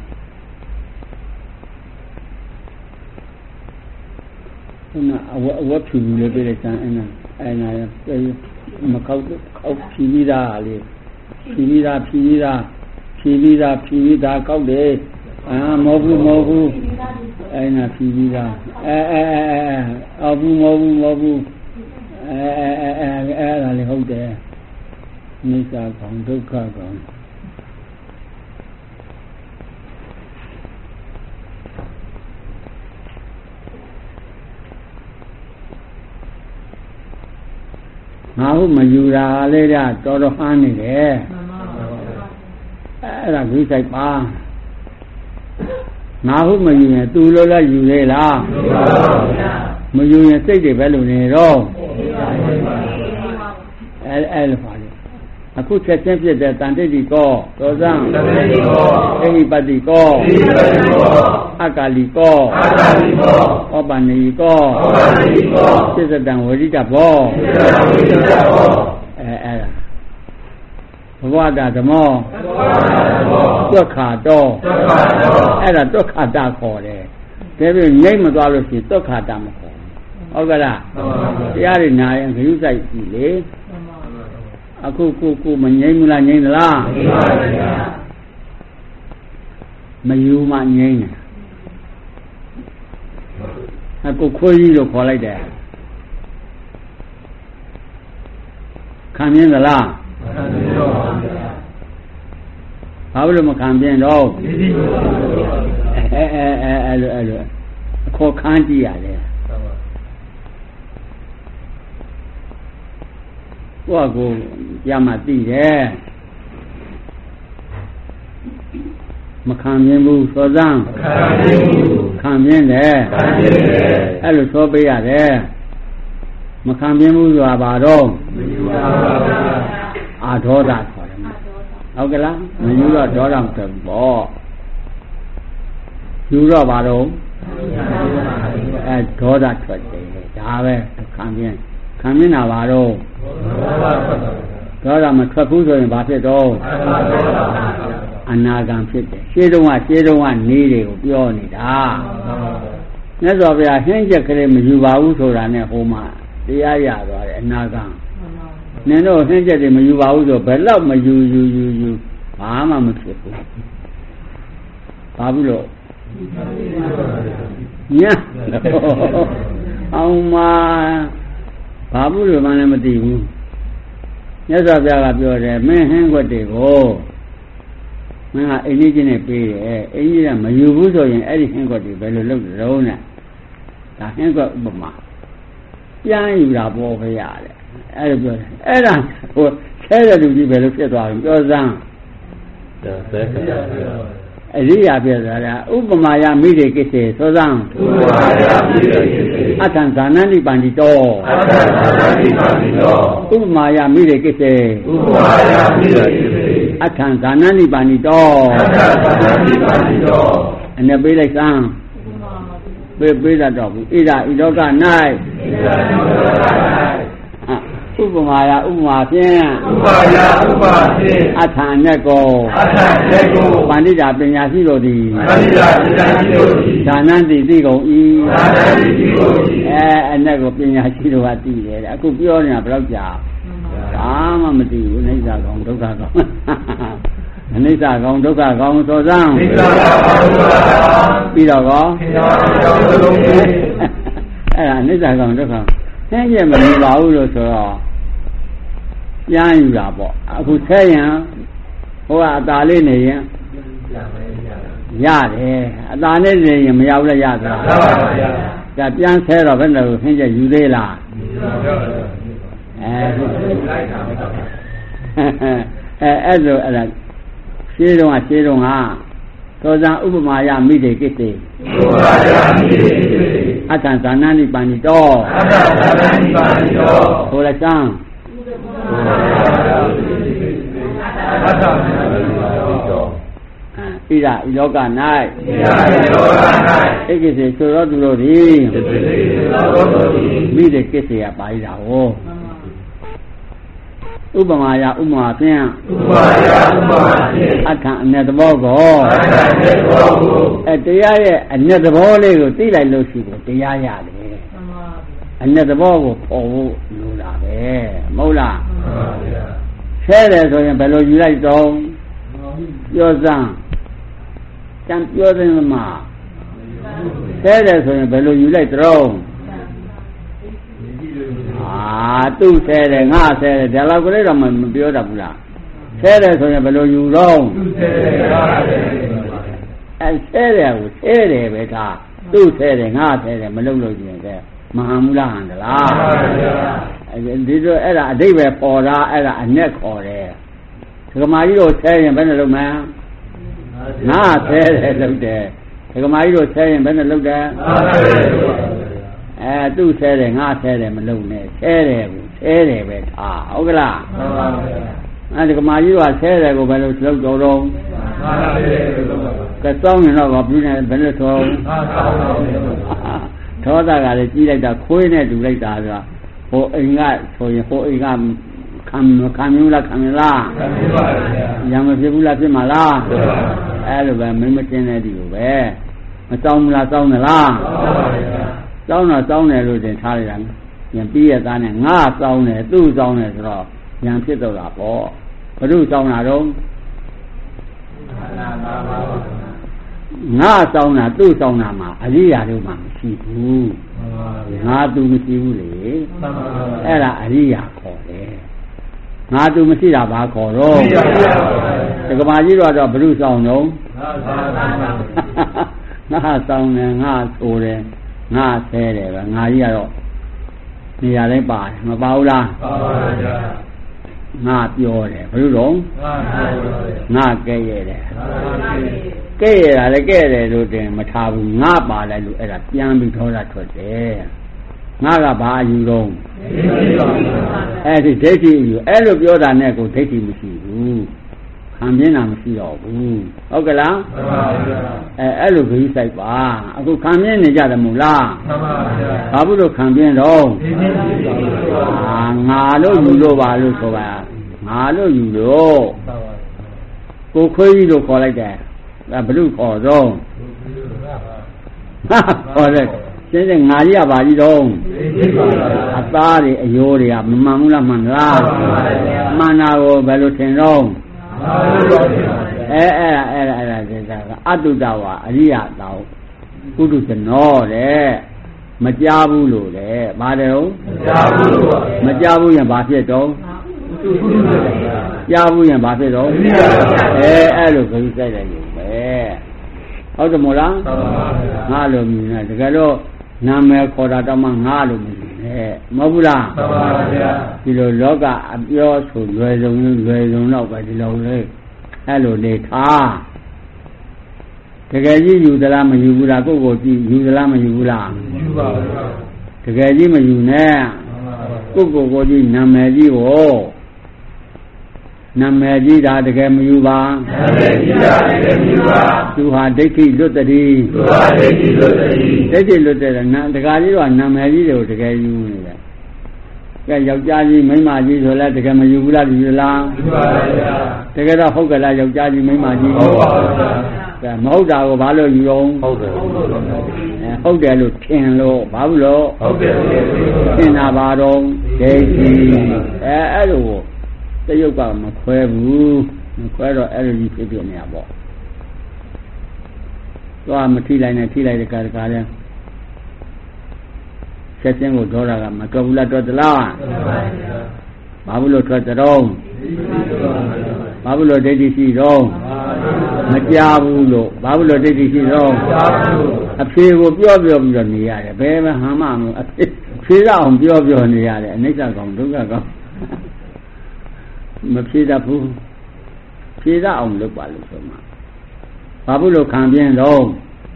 Speaker 1: ဟိုကအဝအဝဖြူလေးပြလိုက်စမ်းအဲ့နာအဲ့နာမခောက်ခောက်ဖြီးပြီးသားလေဖြီးပြီးသားဖြီးပြီးသားဖြီးပြီးသားဖြီးပြီးသားကောက်တယ်အာမဟုတ်ဘူးမဟုတ်ဘူးအဲ့နာဖြီးပြီးသားအဲအဲအဲအဘူးမဟုတ်ဘူးမဟုတ်ဘူးအဲအဲအဲအဲ့ဒါလေဟုတ်တယ်နိစ္စကောင်ဒုက္ခကောင်ငါဟုတ်မယူတာလေးကတော်တော်ဟန်းနေတယ်အဲ့ဒါဂိစိတ်ပါငါဟုတ်မယူရင်သူလိုလားယူလေလားမယူရင်စိတ်တွေပဲလုံနေတော့အဲ့အဲ့လိုပါလေအခုချက်ချင်းဖြစ်တဲ့တန်တိတိကောသောဇံတန်တိတိကောအိဟိပတိကောအိဟိပတိကောအကာလီကောအကာလီကောဩပဏိကောဩပဏိကောစိစ္စတံဝရိတဘောစိစ္စတံဝရိတဘောအဲအဲ့ဒါဘဝတာဓမ္မောဘဝတာဓမ္မောတွက်ခါတော့တွက်ခါတော့အဲ့ဒါတွက်ခါတာခေါ်တယ်ဒါပေမဲ့ငိမ့်မသွားလို့ရှိရင်တွက်ခါတာမခေါ်ဟုတ်ကလားတရားတွေနာရင်ခရုစိုက်ပြီလေအခုကိုကိုမငိမ့်ဘူးလားငိမ့်သလားငိမ့်ပါဗျာမယူမှငိမ့်တယ်အခုခွေးကြီးလို့ခေါ်လိုက်တယ်ခံမြင်သလားခံမြင်တော့ပါဗျာဘာလို့မခံပြင်းတော့အဲအဲအဲအဲလိုအဲလိုအခေါ်ခန်းကြည့်ရတယ်ကိုယ့်ကိုရမှသိတယ်မခံမြင်ဘူးသောဇံခံမြင်တယ်အဲ့လိုသောပေးရတယ်မခံမြင်ဘူးဆိုတာဘာတော့အာဒေါသခေါ်တယ်ဟုတ်ကလားမယူတော့ဒေါသမဖြစ်ဘူးပေါ့ယူတော့ဘာတော့အဲဒေါသထွက်တယ်ဒါပဲခံမြင်ခံမြင်တာဘာတော့ဒေါသမထွက်ဘူးဆိုရင်ဘာဖြစ်တော့အနာဂံဖြစ်တယ်ရှင်းတုံးကရှင်းတုံးကနေတွေကိုပြောနေတာမြတ်စွာဘုရားဟင်းချက်ကလေးမယူပါဘူးဆိုတာနဲ့ဟိုမှာတရားရသွားတယ်အနာဂံနင်တို့ဟင်းချက်တွေမယူပါဘူးဆိုဘယ်တော့မယူယူယူယူဘာမှမဖြစ်ဘူးဘာဘူးလို့ညာအောင်မဘာဘူးလို့မှလည်းမသိဘူးမြတ်စွာဘုရားကပြောတယ်မင်းဟင်းခွက်တွေကိုမင်းကအိမ်ကြီးချင်းနဲ့ပေးတယ်အိမ်ကြီးကမယူဘူးဆိုရင်အဲ့ဒီဟင်းခွက်တွေဘယ်လိုလုပ်ကြုံးလဲဒါဟင်းခွက်ဥပမာပြန်ယူတာပေါ်ပဲရတယ်အဲ့လိုပြောတယ်အဲ့ဒါဟိုဆဲတဲ့လူကြီးဘယ်လိုဖြစ်သွားလဲပြောစမ်းဒါဆဲအရိယာပြတာဥပမာယမိတေကိစေသောဇံဥပမာယမိတေကိစေအထံဇာနန္တိပန္တိတောအထံဇာနန္တိပန္တိတောဥပမာယမိတေကိစေဥပမာယမိတေကိစေအထံဇာနန္တိပန္တိတောအထံဇာနန္တိပန္တိတောအနေပေးလိုက်စမ်းပေးပေးတတ်တော့ဘူးဣဒာဤလောက၌ဣဒာဤလောက၌ဥပမာယဥပမာဖြင့်ဥပမာယဥပမာဖြင့်အထာနဲ့ကိုအထာနဲ့ကိုပန္တိတာပညာရှိတို့သည်ပန္တိတာပညာရှိတို့သည်ဒါနတိသိကုန်၏ဒါနတိသိကုန်၏အဲအနဲ့ကိုပညာရှိတို့ကသိတယ်အခုပြောနေတာဘယ်တော့ကြာဘာမှမသိဘူးအိဋ္ဌာကောင်ဒုက္ခကောင်အနိစ္စကောင်ဒုက္ခကောင်သောစံအိဋ္ဌာကောင်ဒုက္ခကောင်ပြီးတော့ကောအဲ့ဒါအနိစ္စကောင်ဒုက္ခဆင်းရဲမနေပါဘူးလို့ဆိုတော့ပြန်ယူတာပေါ့အခုဆဲရင်ဟိုကအသာလေးနေရင်ရတယ်အသာနဲ့နေရင်မရဘူးလားရသလားရပါပါဗျာဒါပြန်ဆဲတော့ဘယ်လိုဆင်းရဲယူသေးလားအဲအဲအဲ့လိုအဲ့ဒါရှင်းတော့ရှင်းတော့ဟာသောဇံဥပမာယမိတေကိစေဥပမာယမိတေကိစေအထံဇာနန္တိပန္တိတောအထံဇာနန္တိပန္တိတောဟိုလည်းစမ်းအထံဇာနန္တိပန္တိတောဣဒာဤလောက၌ဣဒာဤလောက၌ဧကိစေဆိုတော်သူတို့သည်ဧကိစေဆိုတော်သူတို့သည်မိတေကိစေရပါဠိတာဟောဥပမာယဥပမာဖြင့်ဥပမာယဥပမာဖြင့်အထံအ내သဘောကိုအထံအ내သဘောကိုအဲတရားရဲ့အ내သဘောလေးကိုသိလိုက်လို့ရှိတယ်တရားရတယ်အ내သဘောကိုပေါ်ဖို့လိုတာပဲမဟုတ်လားမှန်ပါဗျာဆဲတယ်ဆိုရင်ဘယ်လိုယူလိုက်တော့ပြောစမ်းကြံပြောတဲ့မှာဆဲတယ်ဆိုရင်ဘယ်လိုယူလိုက်တော့အာသူ့ဆဲတယ်ငါဆဲတယ်ဒါလောက်ကလေးတော့မပြောတတ်ဘူးလားဆဲတယ်ဆိုရင်ဘယ်လိုယူတော့သူ့ဆဲတယ်ငါဆဲတယ်အဲဆဲတယ်ကိုဆဲတယ်ပဲထားသူ့ဆဲတယ်ငါဆဲတယ်မလုပ်လို့ရှိရင်ကဲမဟံမူလားဟန်တလားမှန်ပါဗျာအဲဒီတော့အဲ့ဒါအဓိပ္ပာယ်ပေါ်တာအဲ့ဒါအ내ခေါ်တယ်ဒကမာကြီးတို့ဆဲရင်ဘယ်နဲ့လုပ်မလဲငါဆဲတယ်လုပ်တယ်ဒကမာကြီးတို့ဆဲရင်ဘယ်နဲ့လုပ်တယ်ငါဆဲတယ်လုပ်တယ်အဲသူ့ဆဲတယ်ငါဆဲတယ်မလုပ်နဲ့ဆဲတယ်ဘူးဆဲတယ်ပဲထားဟုတ်ကလားမှန်ပါဗျာအဲဒီကမာကြီးကဆဲတယ်ကိုဘယ်လိုလောက်တော်တော့ကစောင်းနေတော့ဘာပြုနေဘယ်လိုဆိုသောတာကလည်းကြီးလိုက်တာခွေးနဲ့တူလိုက်တာဆိုတာဟိုအိမ်ကဆိုရင်ဟိုအိမ်ကခံခံမျိုးလားခံမလားခံပါပါဗျာရံမဖြစ်ဘူးလားဖြစ်မှာလားအဲ့လိုပဲမိမတင်တဲ့ဒီလိုပဲမစောင်းဘူးလားစောင်းသလားစောင်းပါဗျာစောင်းတော့စောင်းတယ်လို့တင်ထားလိုက်တာညံပြီးရသားနဲ့ငါစောင်းတယ်သူ့စောင်းတယ်ဆိုတော့ညံဖြစ်တော့တာပေါ့ဘုရုစောင်းတာတော့ငါစောင်းတာသူ့စောင်းတာမှာအရိယာတို့မှမရှိဘူးငါသူမရှိဘူးလေအဲ့ဒါအရိယာခေါ်တယ်ငါသူမရှိတာဘာခေါ်တော့တက္ကမကြီးတော့ဘုရုစောင်းတော့ငါစောင်းတယ်ငါဆိုတယ်ငါဆဲတယ်ပဲငါကြီးကတော့နေရာတိုင်းပါတယ်မပါဘူးလားပါပါဗျာငါပြောတယ်ဘယ်လိုတော့ငါကဲ့ရတယ်ကဲ့ရတာလည်းကဲ့တယ်လို့တင်မထားဘူးငါပါလိုက်လို့အဲ့ဒါပြန်ပြီးထောတာထွက်တယ်ငါကဘာအယူတော့အဲ့ဒီဒိဋ္ဌိအယူအဲ့လိုပြောတာနဲ့ကိုဒိဋ္ဌိမရှိဘူးခံပြင်းတာမရှိတော့ဘူးဟုတ်ကလားမှန်ပါဗျာအဲအဲ့လိုဂရုစိုက်ပါအခုခံပြင်းနေကြတယ်မို့လားမှန်ပါဗျာဘာဖြစ်လို့ခံပြင်းတော့အာငါလို့ယူလို့ပါလို့ဆိုပါငါလို့ယူလို့ကိုခွေးကြီးလို့ခေါ်လိုက်တယ်ဒါဘလို့ခေါ်တော့ဟာခေါ်တယ်ရှင်းရှင်းငါကြီးကဘာကြီးတော့အသားတွေအယိုးတွေကမမှန်ဘူးလားမှန်လားမှန်တာကိုဘယ်လိုထင်တော့အဲအဲ့ဒါအဲ့ဒါအဲ့ဒါဒီကအတုတဝါအရိယတောကုတုဇနောတဲ့မကြားဘူးလို့လေပါတယ်ဟုတ်မကြားဘူးလို့မကြားဘူးရင်ဘာဖြစ်တော့ကြားဘူးရင်ဘာဖြစ်တော့အဲအဲ့လိုခရီးစိုက်တယ်ယူပဲဟုတ်တယ်မို့လားငါလိုမြင်တယ်တကယ်တော့နာမည်ခေါ်တာတော့မှငါလိုမြင်တယ်မဟုတ်ဘူးလားမှန်ပါဗျာဒီလိုလောကအပြောဆိုလွယ်စုံလွယ်စုံတော့ပဲဒီလိုလေအဲ့လိုနေထားတကယ်ကြီးယူသလားမယူဘူးလားကိုယ့်ကိုကြည့်ယူသလားမယူဘူးလားယူပါဗျာတကယ်ကြီးမယူနဲ့ကိုယ့်ကိုယ်ကိုကြည့်နာမည်ကြီးကိုနာမည်ကြီးတာတကယ်မယူပါနာမည်ကြီးတာတကယ်မယူပါသူဟာဒိဋ္ဌိလွတ်တည်းသူဟာဒိဋ္ဌိလွတ်တည်းဒိဋ္ဌိလွတ်တဲ့နာတကယ်ကြီးတော့နာမည်ကြီးတွေကိုတကယ်ယူနေတယ်ကဲယောက်ျားကြီးမိန်းမကြီးဆိုလဲတကယ်မယူဘူးလားယူလားယူပါဗျာတကယ်တော့ဟုတ်ကလားယောက်ျားကြီးမိန်းမကြီးဟုတ်ပါဗျာကဲမဟုတ်တာကိုဘာလို့ယူအောင်ဟုတ်တယ်ဟုတ်တယ်လို့ထင်လို့ဘာဘူးလို့ဟုတ်တယ်ထင်တာပါတော့ဒိဋ္ဌိအဲအဲ့လိုတရုပ်ကမခွဲဘူးမခွဲတော့အဲ့လိုကြီးဖြစ်ဖြစ်နေရပေါ့သွားမထိလိုက်နဲ့ထိလိုက်တဲ့ကာကလည်းဆက်ချင်းကိုဒေါ်တာကမတော်ဘူးလားတော်သလားဘာဘူးလို့ထွက်တော့ဘာဘူးလို့ဒိဋ္ဌိရှိတော့မကြားဘူးလို့ဘာဘူးလို့ဒိဋ္ဌိရှိတော့အဖေကိုပြောပြောပြီးတော့နေရတယ်ဘယ်မှဟာမှမအဖေဖြေရအောင်ပြောပြောနေရတယ်အနိစ္စကောင်ဒုက္ခကောင်မဖြေတတ်ဘူးဖြေရအောင်လုပ်ပါလို့ဆိုမှဘာဘူးလို့ခံပြင်းတော့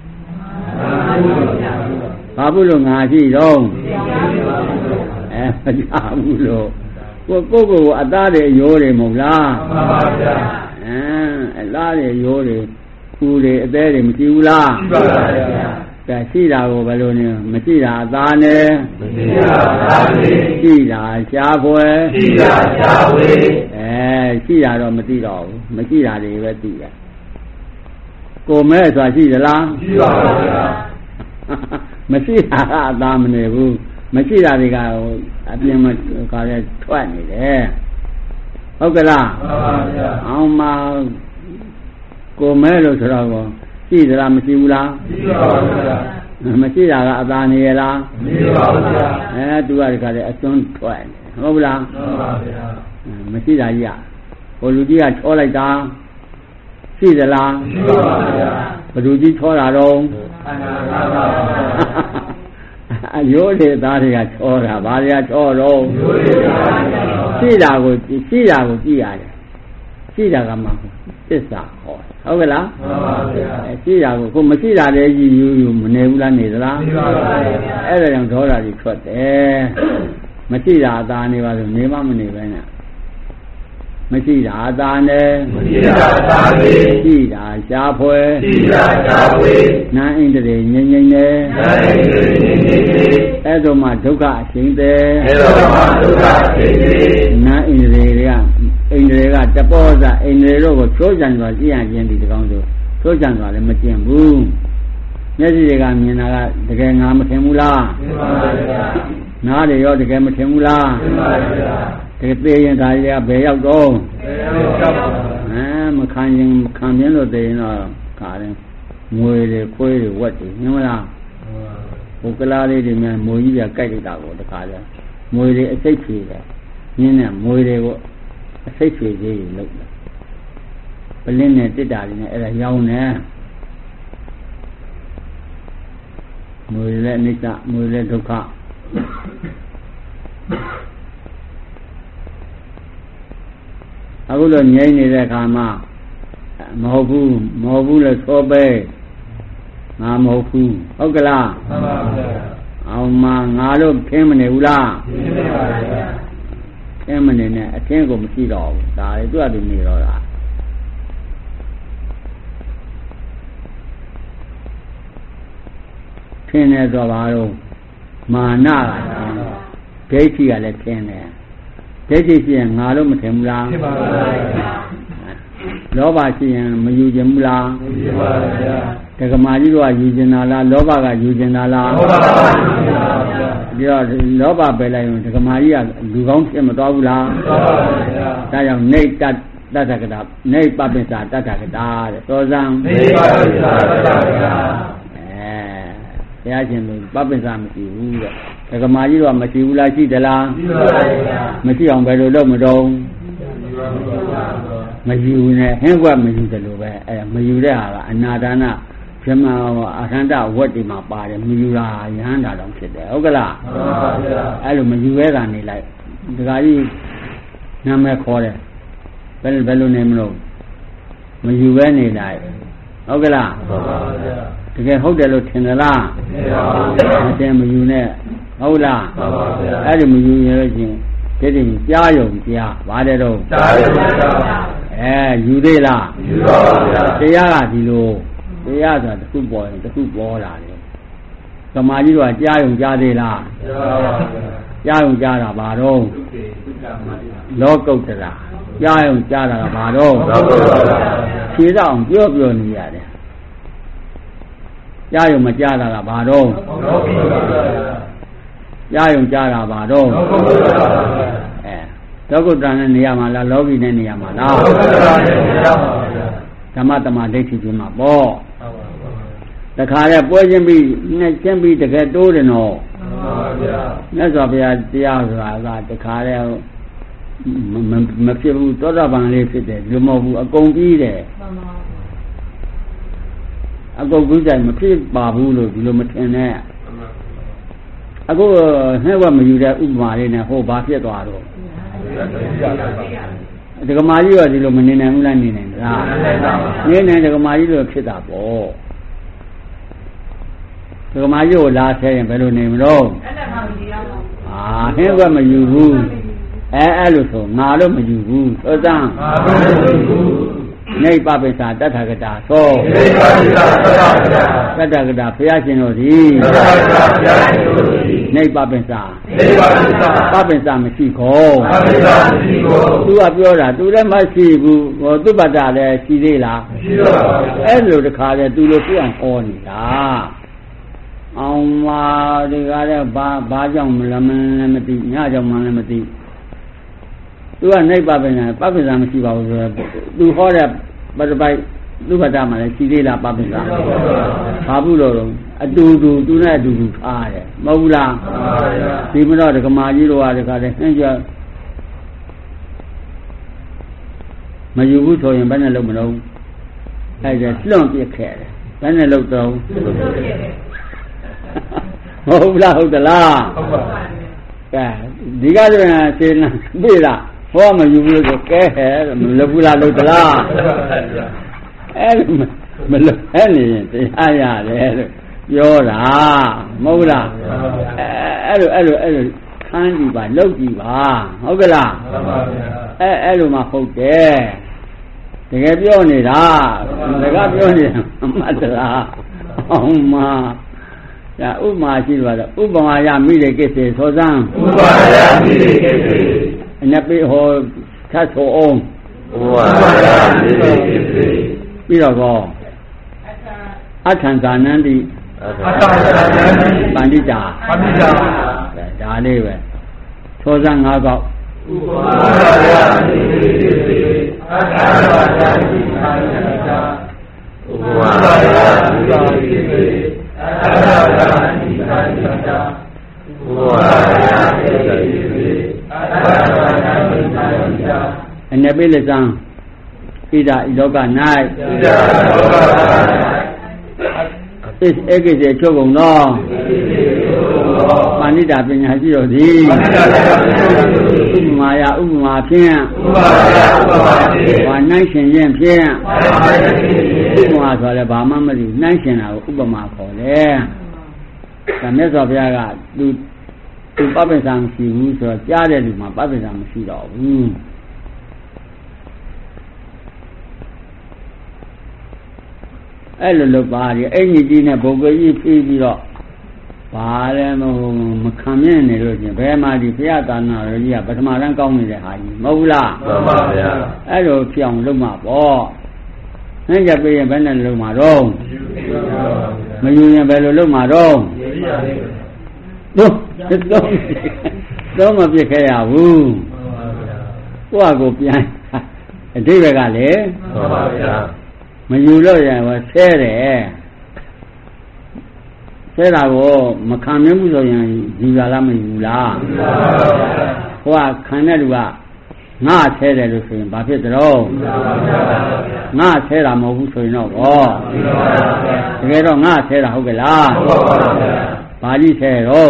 Speaker 1: ဘာဘူးလို့ငါရှိတော့အဲမကြဘူးလို့ကိုကိုကိုအသားတွေရိုးတွေမဟုတ်လားမှန်ပါဗျာအဲအလားတွေရိုးတွေဦးတွေအသေးတွေမရှိဘူးလားရှိပါပါဗျာဒါရှိတာကိုဘယ်လိုနေမရှိတာအသားနဲ့မရှိတာအသားနဲ့ရှိတာရှားပွဲရှိတာရှားဝေးအဲရှိတာတော့မသိတော့ဘူးမရှိတာတွေပဲသိတယ်ကိုမဲဆိုတာရှိသလားရှိပါပါဗျာမရှိတာကအသားမနေဘူးမရှိတာတွေကအပြင်မှာကလည်းထွက်နေတယ်ဟုတ်ကလားမှန်ပါဗျာအောင်မကိုမဲလို့ဆိုတော့ရှိသလားမရှိဘူးလားရှိပါဗျာမရှိတာကအသာနေရလားမရှိပါဘူးဗျာအဲသူကဒီကလည်းအစွန်းထွက်နေဟုတ်လားမှန်ပါဗျာမရှိတာကြီးอ่ะဟိုလူကြီးကချောလိုက်တာရှိသလားရှိပါဗျာဘယ်သူကြီးချောတာတော့အနာသာပါအယိုးတွေသားတွေကချောတာဘာတွေကချောတော့ရှိတာကိုရှိတာကိုကြည့်ရတယ်ရှိတာကမှသစ္စာဟောဟုတ်ကလားမှန်ပါဗျာရှိတာကိုကိုမရှိတာလည်းယူယူယူမနေဘူးလားနေသလားနေပါပါဗျာအဲ့ဒါကြောင့်ဒေါသကြီးထွက်တယ်မရှိတာအသာနေပါလို့နေမှမနေပဲနဲ့မရှိတာသာနဲ့
Speaker 2: မရှိတာသာလေ
Speaker 1: ရှိတာရှားဖွဲ
Speaker 2: ရှိတာရှားဖွဲ
Speaker 1: နာဣန္ဒြေငြိမ့်ငြိမ့်နဲ့
Speaker 2: နာဣန္ဒြေငြိမ့်ငြိမ့်နဲ့
Speaker 1: အဲ့တော့မှဒုက္ခအရှင်တဲ့
Speaker 2: အဲ့တော့မှဒုက္ခအရှင်တဲ့
Speaker 1: နာဣန္ဒြေတွေကဣန္ဒြေကတပောဇဣန္ဒြေတို့ကိုချိုးချံစွာကြည့်ရခြင်းဒီတကောင်းဆိုချိုးချံစွာလည်းမကျင့်ဘူးမျက်စိတွေကမြင်တာကတကယ်ငါမထင်ဘူးလား
Speaker 2: မှန်ပါဗျာ
Speaker 1: နားတွေရောတကယ်မထင်ဘူးလား
Speaker 2: မှန်ပါဗျာ
Speaker 1: တကယ်သိရင်ဒါတွေကဘယ်ရောက်တော့
Speaker 2: ဘယ်ရောက်ပါ
Speaker 1: အဲမခံရင်မခံပြင်းလို့သိရင်တော့ခါတယ်ငွေတွေခွေးတွေဝက်တွေမြင်မလားဟိုကလားလေးတွေများမိုးကြီးပြကြိုက်လိုက်တာကိုတခါလဲငွေတွေအစိတ်ဖြေတယ်ညင်းနဲ့ငွေတွေကိုအစိတ်ဖြေကြီးလုပ်တယ်ပလင်းနဲ့တစ်တာတွေနဲ့အဲ့ဒါရောင်းနေငွေလည်းအနိစ္စငွေလည်းဒုက္ခအခုလိုငြိမ့်နေတဲ့အခါမှာမဟုတ်ဘူးမဟုတ်ဘူးလို့ဆိုပဲငါမဟုတ်ဘူးဟုတ်ကလား
Speaker 2: မှန်ပါဗျာ
Speaker 1: အောင်မငါတို့ခင်းမနေဘူးလား
Speaker 2: ခင်းနေပါဗျာ
Speaker 1: ခင်းမနေနဲ့အခင်းကိုမရှိတော့ဘူးဒါလေသူ့အတူနေတော့တာခင်းနေတော့ဘာလို့မာနကဒိဋ္ဌိကလည်းခင်းနေဒိဋ္ဌိရှိရင်ငါလို့မထင်ဘူးလား
Speaker 2: ထင်ပါပါဗျာ
Speaker 1: လောဘရှိရင်မယူခြင်းဘူးလား
Speaker 2: မယူပါဗျာ
Speaker 1: ဒကမာကြီးတို့ကယူခြင်းလားလောဘကယူခြင်းလား
Speaker 2: လောဘကယူပါဗျာ
Speaker 1: ပြီးတော့လောဘပဲလိုက်ရင်ဒကမာကြီးကလူကောင်းဖြစ်မသွားဘူးလား
Speaker 2: သွားပါဗျာ
Speaker 1: ဒါကြောင့်နေတတ်တတ္တကတာနေပပိစ္ဆာတတ္တကတာတဲ့သောဇံ
Speaker 2: နေပပိစ္ဆာတတ္တကတာ
Speaker 1: အဲဘုရားရှင်တို့ပပိစ္ဆာမရှိဘူးတဲ့ဒကမာကြီးတို့ကမရှိဘူးလားရှိသလား
Speaker 2: ရှိပါဗျာ
Speaker 1: မရှိအောင်ဘယ်လိုလုပ်မတော့မယူနဲ့ဟင်းကွက်မယူတယ်လို့ပဲအဲမယူတဲ့ဟာကအနာဒါနပြမအရဟန္တဝတ်ဒီမှာပါတယ်မယူတာယဟန္တာတော့ဖြစ်တယ်ဟုတ်ကလား
Speaker 2: မှန်ပါဗျာ
Speaker 1: အဲ့လိုမယူရဲတာနေလိုက်ဒကာကြီးနာမည်ခေါ်တယ်ဘယ်ဘယ်လိုနေမလို့မယူပဲနေလိုက်ဟုတ်ကလား
Speaker 2: မှန်ပါဗျာ
Speaker 1: တကယ်ဟုတ်တယ်လို့ထင်သလား
Speaker 2: ထင်ပါဗျာ
Speaker 1: မတင်မယူနဲ့ဟုတ်လား
Speaker 2: မှန်ပါဗျာ
Speaker 1: အဲ့ဒီမယူရလို့ချင်းဒီတင်ကြားယုံကြားပါတယ်တော့
Speaker 2: ကြားယုံကြား
Speaker 1: အဲယူသေးလား
Speaker 2: ယူပါဗျာ
Speaker 1: တရားကဒီလိုတရားဆိုတာတစ်ခုပေါ်ရင်တစ်ခုပေါ်လာတယ်သမာဓိတော့ကြားယုံကြားသေးလား
Speaker 2: ကြားပါဗျာ
Speaker 1: ကြားယုံကြားတာဘာတော့လောကုတ္တရာကြားယုံကြားတာကဘာတော့
Speaker 2: လောကုတ္တရာ
Speaker 1: ဖြေတော့အောင်ပြောပြောနေရတယ်ကြားယုံမကြားတာကဘာတော့
Speaker 2: လောကုတ္တရာ
Speaker 1: ကြားယုံကြားတာဘာတော့
Speaker 2: လောကုတ္တရာ
Speaker 1: အဲလောကုတ္တရာနဲ့နေရာမှာလားလောကီနဲ့နေရာမှာလား
Speaker 2: လောကုတ္တရာနဲ့နေရာမှာဗျာ
Speaker 1: ဓမ္မတမဒိဋ္ဌိချင်းမှာပေါ့တခါလဲပွဲချင်းပြီးနဲ့ချင်းပြီးတကယ်တိုးတယ်နော်
Speaker 2: မှန်ပါဗျာ
Speaker 1: မြတ်စွာဘုရားတရားဆိုတာကတခါလဲမဖြစ်ဘူးသောတာပန်လေးဖြစ်တယ်လူမဟုတ်ဘူးအကုန်ပြီးတယ်မှန်ပါအကုန်ပြီးတယ်မဖြစ်ပါဘူးလို့ဒီလိုမထင်နဲ့အခုဟဲ့ဝမယူတဲ့ဥပမာလေးနဲ့ဟိုဘာဖြစ်သွားတော့ဒကမာကြီးကဒီလိုမနေနိုင်ဘူးလားနေနိုင်လားနေနိုင်ဒကမာကြီးလိုဖြစ်တာပေါ့ဒကမာကြီးကိုလာဆဲရင်ဘယ်လိုနေမလို့အာဟဲ့ဝမယူဘူးအဲအဲ့လိုဆိုငါလို့မယူဘူးသောသံ
Speaker 2: ငါလို့မယူဘူး
Speaker 1: နေပပိစ္ဆာတထကတာသော
Speaker 2: နေပပိစ္ဆာတထကတာ
Speaker 1: တထကတာဘုရားရှင်တို့သည်
Speaker 2: တထကတာဘုရားရှင်တို့သည်
Speaker 1: နေပပိစ္ဆာ
Speaker 2: နေပပိစ္ဆာ
Speaker 1: ပပိစ္ဆာမရှိခေါ်
Speaker 2: ပပိစ္ဆာမရှိခေါ်
Speaker 1: သူကပြောတာသူလည်းမရှိဘူးဟောသူပတ္တလည်းရှိသေးလား
Speaker 2: ရှိပါဘူး
Speaker 1: အဲ့လိုတခါလဲသူလိုပြအောင်ဟောနေတာအောင်မာဒီကားလည်းဘာဘာကြောင့်မလမလည်းမသိညကြောင့်မလည်းမသိသူကနေပပိစ္ဆာပပိစ္ဆာမရှိပါဘူးဆိုတော့သူဟောတဲ့ပတ္တပိုက်လူပတ္တမှာလည်းရှိသေးလားပပိစ္ဆာဘာဘူးလို့တော့အတူတူသူနဲ့အတူတူထားတယ်မဟုတ်ဘူးလားဒီမတော့ဒကမာကြီးတို့ကတခါတည်းနှင်းကြမယူဘူးဆိုရင်ဘယ်နဲ့လုံးမလုံးအဲ့ဒါလွန့်ပြစ်ခဲ့တယ်ဘယ်နဲ့လုံးတော့ဟုတ်လားဟုတ်သလား
Speaker 2: ဟုတ်ပါ
Speaker 1: ကဲဒီကဆိုရင်စေနာပြေးလားဟောမယူဘူးလို့ကဲဟဲ့မလုပ်ဘူးလားလုပ်သလားအဲ့မလုပ်အဲ့နေရင်တရားရတယ်လို့ပြောတာမဟုတ်လားအဲ့လိုအဲ့လိုအဲ့လိုခအခန်းကြီးပါလောက်ကြည့်ပါဟုတ်ကလား
Speaker 2: မှန်ပါဗျာ
Speaker 1: အဲအဲ့လိုမှဟုတ်တယ်တကယ်ပြောနေတာတကယ်ပြောနေတာမှတ်သလားအောင်မဒါဥမာရှိတော့ဥပမာရမိတဲ့ကိစ္စသောစံ
Speaker 2: ဥပမာရမိတဲ့ကိစ္စ
Speaker 1: အနပိဟောသတ်ဆိုအောင်
Speaker 2: ဥပမာရမိတဲ့ကိစ္စ
Speaker 1: ပြီးတော့ကောအထံသာနန္တိ
Speaker 2: အထံသာနန္တိ
Speaker 1: ပန္တိတာ
Speaker 2: ပန္တိတာ
Speaker 1: ဒါလေးပဲသောစံ၅ကောက်
Speaker 2: ဥပမာရမိတဲ့ကိစ္စအထံသာနန္တိပန္တိတာဥပမာရမိတဲ့ကိစ္စအထံသာနန္တိပန္တိတာဥပမာရမိတဲ့ကိစ္စအထံသာနန္တိပန္တိတာ
Speaker 1: အနပိလစံဣဒဤလောက၌ဣဒ
Speaker 2: လောက
Speaker 1: ၌ဣဧကိစေချုပ်ကုန်သောပါဏိတာပညာရှိတော်သည်ဥပမာယဥပမာဖြင့်
Speaker 2: ဥပမာယဥပမာဖြင့်
Speaker 1: ဘာနှိုင်းရှင်ခြင်းဖြင့်ဥပမာဆိုလည်းဘာမှမသိနှိုင်းရှင်တာကိုဥပမာခေါ်တယ်။ဒါမြတ်စွာဘုရားကသူသူပပိစ္ဆာမရှိဘူးဆိုတော့ကြားတဲ့လူမှာပပိစ္ဆာမရှိတော့ဘူး။အဲ့လိုလုပ်ပါလေအဲ့ညီကြီးနဲ့ဘုံကြီးဖြီးပြီးတော့ဘာလဲမမခံမြင်နေလို့ချင်းဘယ်မှာဒီဘုရားသာနာတော်ကြီးကပထမတန်းကောင်းနေတဲ့ဟာကြီးမဟုတ်ဘူးလား
Speaker 2: မှန်ပါဗျာ
Speaker 1: အဲ့လိုပြောင်းလုပ်မှာပေါ့နှင်းကြပြရင်ဘယ်နဲ့လုပ်မှာတော့မယူရင်ဘယ်လိုလုပ်မှာတော့တော့တော့တော့မပြစ်ခဲ့ရဘူးမှန်ပါဗျာကိုယ့်အကိုပြန်အတိဘက်ကလည်း
Speaker 2: မှန်ပါဗျာ
Speaker 1: မယူလို့ရရင်ဆဲတယ်ဆဲတာကိုမခံမြင်ဘူးဆိုရင်ယူလာလားမယူလားဟိုကခံတဲ့လူကငါဆဲတယ်လို့ဆိုရင်ဘာဖြစ်ကြတော့ငါဆဲတာမဟုတ်ဘူးဆိုရင်တော့ဘောတကယ်တော့ငါဆဲတာဟုတ်ကလားဘာကြီးဆဲတော့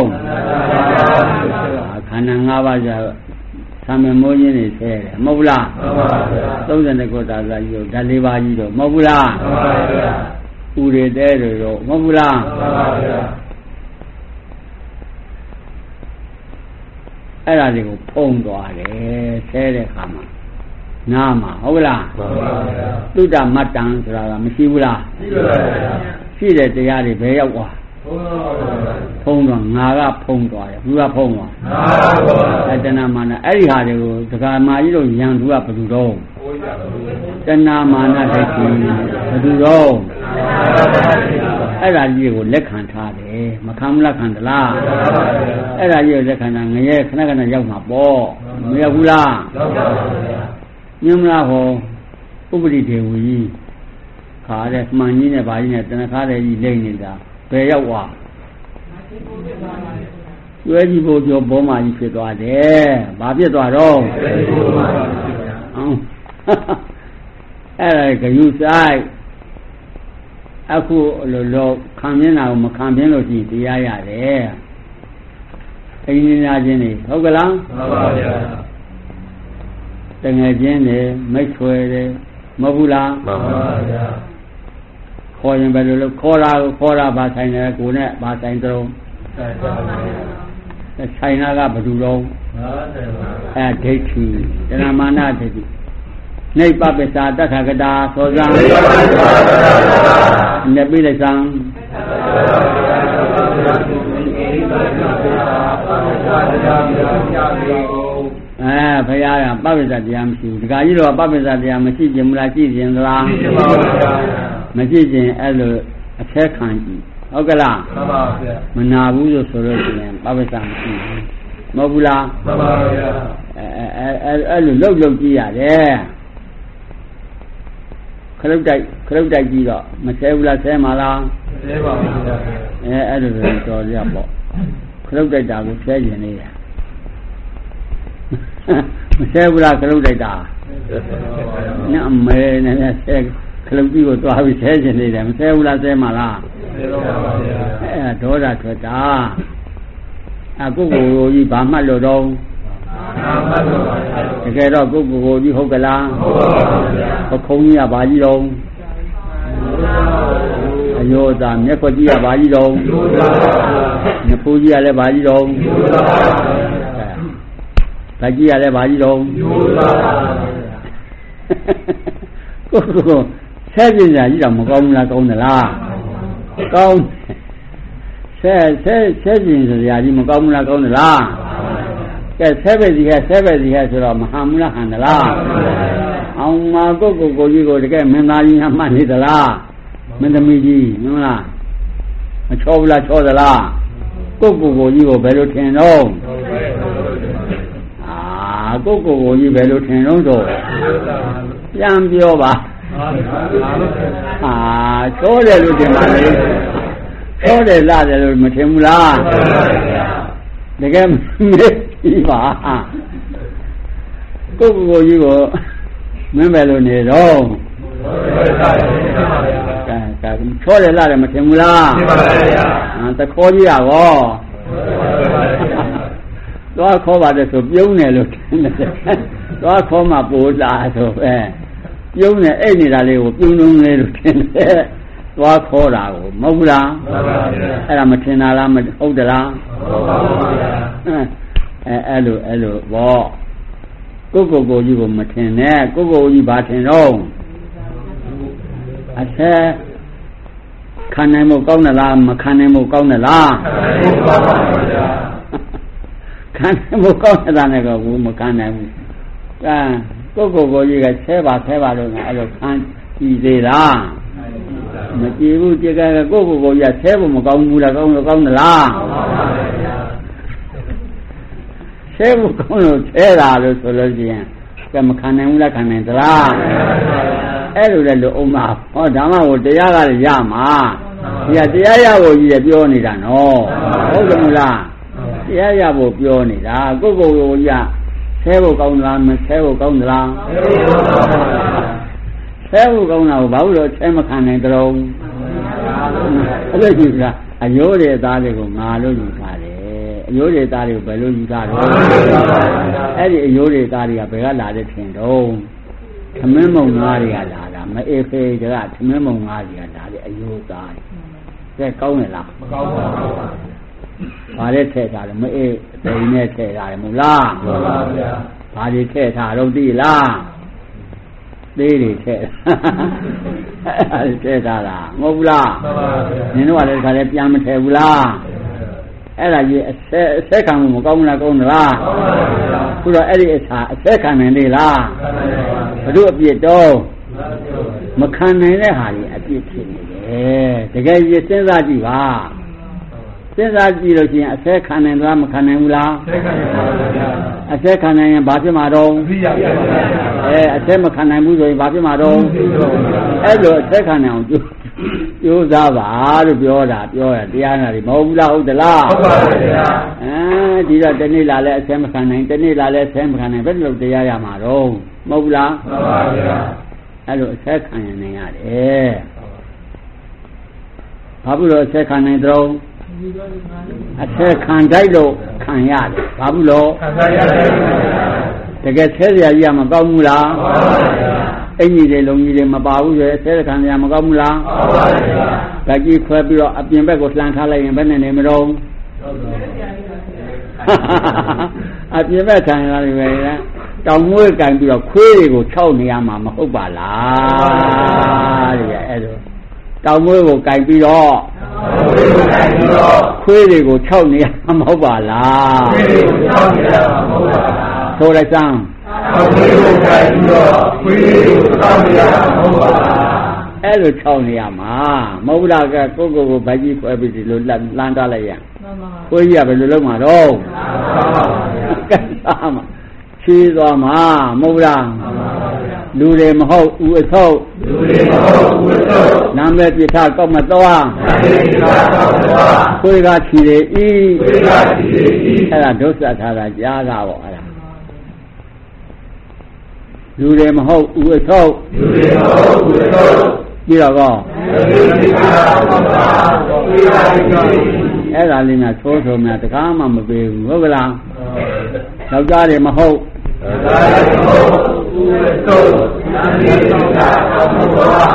Speaker 1: ခန္ဓာ၅ပါးကျသံမမိုးခြင်းနေဆဲတယ်မဟုတ်လား
Speaker 2: မှန်ပါဗျာ
Speaker 1: သုံးဆယ်နှစ်ခုတာကကြီးတော့ဓာတ်လေးပါးကြီးတော့မဟုတ်ဘူးလား
Speaker 2: မှန်ပါဗျာ
Speaker 1: ဥရတဲ့တွေတော့မဟုတ်ဘူးလား
Speaker 2: မှန်ပါဗျာ
Speaker 1: အဲ့ဒါတွေကိုဖုံးသွားတယ်ဆဲတဲ့ခါမှာနားမှာဟုတ်လား
Speaker 2: မှန်ပါဗျာ
Speaker 1: သုတ္တမတ္တံဆိုတာကမရှိဘူးလား
Speaker 2: ရှိပါဗျာ
Speaker 1: ရှိတဲ့တရားတွေဘယ်ရောက်သွားဖုံးတော့ငါကဖုံးသွားတယ်ဘူးကဖုံးသွား
Speaker 2: ငါပါ
Speaker 1: အဲ့တဏမာနအဲ့ဒီဟာတွေကိုဒကာမာကြီးတို့ရန်သူကဘယ်သူတော့တဏမာနဒိဋ္ဌိဘယ်သူတော့အဲ့ဒါကြီးကိုလက်ခံထားတယ်မခံမလက်ခံသလားအဲ့ဒါကြီးကိုလက်ခံတာငရဲခဏခဏရောက်မှာပေါ့မရောက်ဘူးလား
Speaker 2: ရောက်ပါဗျာ
Speaker 1: မြင်မလားဟောဥပရိဒေဝကြီးခါတဲ့မှန်ကြီးနဲ့ဗာကြီးနဲ့တဏခါတဲ့ကြီးလိမ့်နေတာဘယ်ရောက်သွားကျွဲကြီးဘိုးကျော်ဘောမာကြီးဖြစ်သွားတယ်ဘာဖြစ်သွားတော့အဲ့ဒါကယူဆိုင်အခုလိုလိုခံမြင်တာကိုမခံမြင်လို့ရှိရင်တရားရတယ်အိမ်နေချင်းနေဟုတ်ကလား
Speaker 2: မှန်ပါဗျာ
Speaker 1: တငယ်ချင်းနေမိတ်ဆွေတယ်မဟုတ်ဘူးလား
Speaker 2: မှန်ပါဗျာ
Speaker 1: ခေါ်ရင်ဘယ်လိုလဲခေါ်တာကိုခေါ်တာဘာဆိုင်တယ်ကိုနဲ့ဘာဆိုင်တုံး
Speaker 2: ဆိုင်ပါဗျာ
Speaker 1: ဆိုင်နာကဘယ်သူတော့
Speaker 2: ဟာဆိုင်ပါ
Speaker 1: အဲဒိဋ္ဌိတဏမာနဒိဋ္ဌိနိဗ္ဗပစ္စာတထာဂတာသောဇံနပိလစံအဲဘုရားကပပ္ပစ္စတရားမရှိဘူးဒကာကြီးတော့ပပ္ပစ္စတရားမရှိခြင်းမလားရှိခြင်းသလား
Speaker 2: ရှိပါဘူးဗျာ
Speaker 1: မရှိခြင်းအဲ့လိုအခဲခံကြည့်ဟုတ်ကလား
Speaker 2: မှန်ပါဗျာ
Speaker 1: မနာဘူးလို့ဆိုလို့ရှိရင်ပပ္ပစ္စမရှိဘူးမဟုတ်ဘူးလား
Speaker 2: မှန်ပါဗျာ
Speaker 1: အဲအဲအဲ့လိုလှုပ်လှုပ်ကြည့်ရတယ်ခလုတ်တိုက်ခလုတ်တိုက်ကြည့်တော့မဆဲဘူးလားဆဲမှာလား
Speaker 2: ဆဲပါဘူးဗျာ
Speaker 1: အဲအဲ့လိုတော်ရပေါ့ခလုတ်တိုက်တာကိုဆဲကျင်နေတာမဆဲဘူးလားခလုတ်တိုက်တာနဲ့အမဲနဲ့ဆဲခလုတ်ကြီးကိုသွားပြီးဆဲကျင်နေတယ်မဆဲဘူးလားဆဲမှာလား
Speaker 2: ဆဲပါပါဗျာ
Speaker 1: အဲဒေါသထွက်တာအခုကိုယ်ကြီးဘာမှတ်လို့တော့တကယ်တော့ပုဂ္ဂိုလ်ကိုကြီးဟုတ်ကလား
Speaker 2: ဟုတ်ပါဗျာ
Speaker 1: ပခုံးကြီးကဘာကြီးတော့အယောသာမျက်ခွက်ကြီးကဘာကြီးတော့နဖူးကြီးကလည်းဘာကြီးတော့ဒါကြီးရလဲဘာကြီးတော့
Speaker 2: ယူပါ
Speaker 1: ကိုကိုဆဲပြင်းစရာကြီးတော့မကောင်းဘူးလားကောင်းသလားကောင်းဆဲဆဲဆဲပြင်းစရာကြီးမကောင်းဘူးလားကောင်းသလားကဲဆဲပဲစီကဆဲပဲစီကဆိုတော့မဟန်ဘူးလားဟန်သလားအောင်မကိုကိုကိုကြီးကိုတကယ်မင်းသားကြီးမှတ်နေသလားမင်းသမီးကြီးမဟုတ်လားမချောဘူးလားချောသလားကိုကိုကိုကြီးကိုဘယ်လိုထင်တော့အာကိုကိုကိုကြီးဘယ်လိုထင်တော့တော့ပြန်ပြောပါအာချောတယ်လို့ထင်ပါလေချောတယ်လားတယ်လို့မထင်ဘူးလားတကယ်မေးကြည့်ပါကိုကိုကိုကြီးကိုမင်းပဲလို့နေတော့ကဲကဲချောတယ်လားတယ်မထင်ဘူးလား
Speaker 2: ထင်ပါဗျာ
Speaker 1: အာတခေါ်ကြီးရကောသွားခေါ်ပါတယ်ဆိုပြုံးတယ်လို့ထင်တယ်သွားခေါ်မှပိုးလာဆိုပဲပြုံးတယ်အဲ့နေတာလေးကိုပြုံးလုံးလေးလို့ထင်တယ်သွားခေါ်တာကိုမဟုတ်ဘူးလား
Speaker 2: မှန်ပါဗျာ
Speaker 1: အဲ့ဒါမထင်တာလားမဟုတ်တလား
Speaker 2: ဟုတ်ပါဗျာ
Speaker 1: အဲအဲ့လိုအဲ့လိုဘောကိုကိုကိုကြီးကိုမထင်နဲ့ကိုကိုကြီးဘာထင်တော့အဆက်ခံနိုင်မှုကောင်းသလားမခံနိုင်မှုကောင်းသလားခံနိုင်မှုကောင်းသလားနဲ့ကဘူးမခံနိုင်ဘူးအဲကိုကိုကိုကြီးကဆဲပါဆဲပါလို့အဲ့လိုခံကြည့်သေးလားမကြည့်ဘူးကြည့်ကကိုကိုကိုကြီးဆဲဖို့မကောင်းဘူးလားကောင်းလို့ကောင်းသလားဆဲဖို့ကောင်းလို့ဆဲတာလို့ဆိုလို့ရှိရင်ကမခံနိုင်ဘူးလားခံနိုင်သလားအဲ့လိုလည်းလို့အုံးမှာဟောဓမ္မကိုတရားကလည်းရမှာဒီကတရားရဖို့ကြီးပြောနေတာနော်ဟုတ်တယ်မလားတရားရဖို့ပြောနေတာကိုကိုကိုကြီးဆဲဖို့ကောင်းလားမဆဲဖို့ကောင်းသလားဆဲဖို့ကောင်းတာကိုဘာလို့ဆဲမခံနိုင်ကြတော့အဲ့လိုကြီးကအယိုးတွေသားတွေကိုငါလို့ယူထားတယ်အယိုးတွေသားတွေကိုဘယ်လိုယူထားတော့အဲ့ဒီအယိုးတွေသားတွေကဘယ်ကလာတဲ့ထင်တော့သမင်းမုံငါးတွေကလာတာမအေးဖေးကသမင်းမုံငါးတွေကလာတဲ့အယိုးသားကဲကောင်းတယ်လား
Speaker 2: မကောင်းပါဘူး
Speaker 1: ဘာလဲထည့်ထားတယ်မအေးဒိန်နဲ့ထည့်ထားတယ်မဟုတ်လား
Speaker 2: မှန်ပါဗျာ
Speaker 1: ဘာတွေထည့်ထားတော့သိလားသေးတွေထည့်အဲ့ထည့်ထားတာမဟုတ်ဘူးလား
Speaker 2: မှန်ပါဗျာ
Speaker 1: နင်တို့ကလည်းခါလည်းပြန်မထည့်ဘူးလားအဲ့ဒါကြီးအဆက်အဆက်ခံမှုမကောင်းဘူးလားကောင်းသလား
Speaker 2: ကောင်းပါဗျာ
Speaker 1: ခုတော့အဲ့ဒီအစာအဆက်ခံနိုင်လေလားဘု து အပြစ်တော့မခံနိုင်တဲ့ဟာကြီးအပြစ်ဖြစ်နေတယ်တကယ်ကြီးစဉ်းစားကြည့်ပါစဉ်းစားကြည့်လို့ရှိရင်အဆက်ခံနိုင်သလားမခံနိုင်ဘူးလား
Speaker 2: ဆက်ခံနိုင်ပါဗျာ
Speaker 1: အဆက်ခံနိုင်ရင်ဘာဖြစ်မှာတော့
Speaker 2: သိရပါဗျာ
Speaker 1: အဲအဆက်မခံနိုင်ဘူးဆိုရင်ဘာဖြစ်မှာတော့အဲ့လိုအဆက်ခံနိုင်အောင်ကြိုးကြိုးစားပါလို့ပြောတာပြောတာတရားနာတွေမဟုတ်ဘူးလားဟုတ်သလား
Speaker 2: ဟုတ်ပါဗျာ
Speaker 1: အဲဒီတော့တနေ့လာလဲအဆက်မခံနိုင်တနေ့လာလဲအဆက်မခံနိုင်ဘယ်လိုတရားရမှာတော့မဟုတ်ဘူးလား
Speaker 2: မှန်ပါဗျာ
Speaker 1: အဲ့လိုအဆက်ခံရနိုင်ရတယ်ဘာဖြစ်လို့အဆက်ခံနိုင်တော့အဆက်ခံတိုက်လို့ခံရတယ်ဘာဖြစ်လို့
Speaker 2: ခံတိုက်ရတယ်
Speaker 1: တကယ်ဆဲစရာကြီးကမကောင်းဘူးလား
Speaker 2: မှန်ပါဗျာ
Speaker 1: အင်ကြီးတွေလုံကြီးတွေမပါဘူးရဲ့ဆဲခံစရာမကောင်းဘူးလား
Speaker 2: မှန်ပါဗျာ
Speaker 1: ဓာတ်ကြီးခွဲပြီးတော့အပြင်ဘက်ကိုလှန်ထားလိုက်ရင်ဘယ်နဲ့နေမတော့အပြင်ဘက်ထိုင်လာပြီပဲတောင်မွေးကန်ပြီးတော့ခွေးတွေကိုခြောက်နေရမှာမဟုတ်ပါလားတဲ့အဲ့လိုတောင်မွေးကိုကန်ပြီးတော့ခွေးတွေကိုခြောက်နေရမှာမဟုတ်ပါလား
Speaker 2: ခွေးတွေကိုခြောက်နေရမှာမဟုတ်ပါလား
Speaker 1: ဆိုလိုက်စမ်း
Speaker 2: ခွေးကိုကန်ပြီးတော့ခွေးတွေကိုခြောက်နေရမှာမဟုတ်ပါလား
Speaker 1: အဲ့လိုခြောက်နေရမှာမဟုတ်လားကကိုကိုကိုဗိုက်ကြီးခွဲပြီးဒီလိုလမ်းထားလိုက်ရခွေးကြီးကဘယ်လိုလုပ်မှာတော့ကဲစားမှာချီးသွားမှာမဟုတ်လားလူတွေမဟုတ်ဦးအထုတ်
Speaker 2: လူတွေမဟုတ်ဦးအထုတ်
Speaker 1: နာမည်ပြထားကောက်မသွား
Speaker 2: နာမည်ပြထားကောက်မသွား
Speaker 1: ခွေးကချီတွေဤ
Speaker 2: ခွေးကချီတွေဤ
Speaker 1: အဲ့ဒါဒုစရထားတာကြားတာပေါ့အဲ့ဒါလူတွေမဟုတ်ဦးအထုတ်
Speaker 2: လူတွေမဟုတ်ဦးအထုတ်
Speaker 1: ပြီးတော့ကော
Speaker 2: အဲ့
Speaker 1: ဒါလေးများသိုးဆိုများတကားမှမပေးဘူးဟုတ်ကလားယောက်ျားတွေမဟုတ်
Speaker 2: ယောက်ျားတွေမဟုတ်ဦးအထုတ်နာမည်ပြထားကောက်မသွား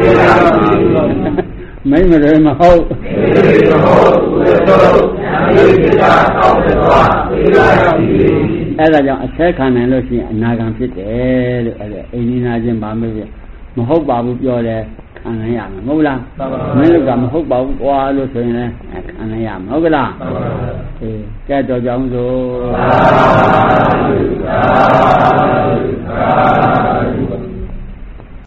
Speaker 1: မိမတွေမဟုတ်
Speaker 2: မိမတွေမဟုတ်ဦးအထုတ်နာမည်ပြထားကောက်မသွား
Speaker 1: အဲ့ဒါကြောင့်အဆက်ခံနိုင်လို့ရှိရင်အနာဂံဖြစ်တယ်လို့အဲ့ဒါအိန္ဒိနာချင်းဗာမေးပြမဟုတ်ပါဘူးပြောတယ်ခံနိုင်ရမှာမဟုတ်လားမင်းတို့ကမဟုတ်ပါဘူးကွာလို့ဆိုရင်လည်းခံနိုင်ရမှာဟုတ်ကလားအေးကြတော့ကြောင်းဆို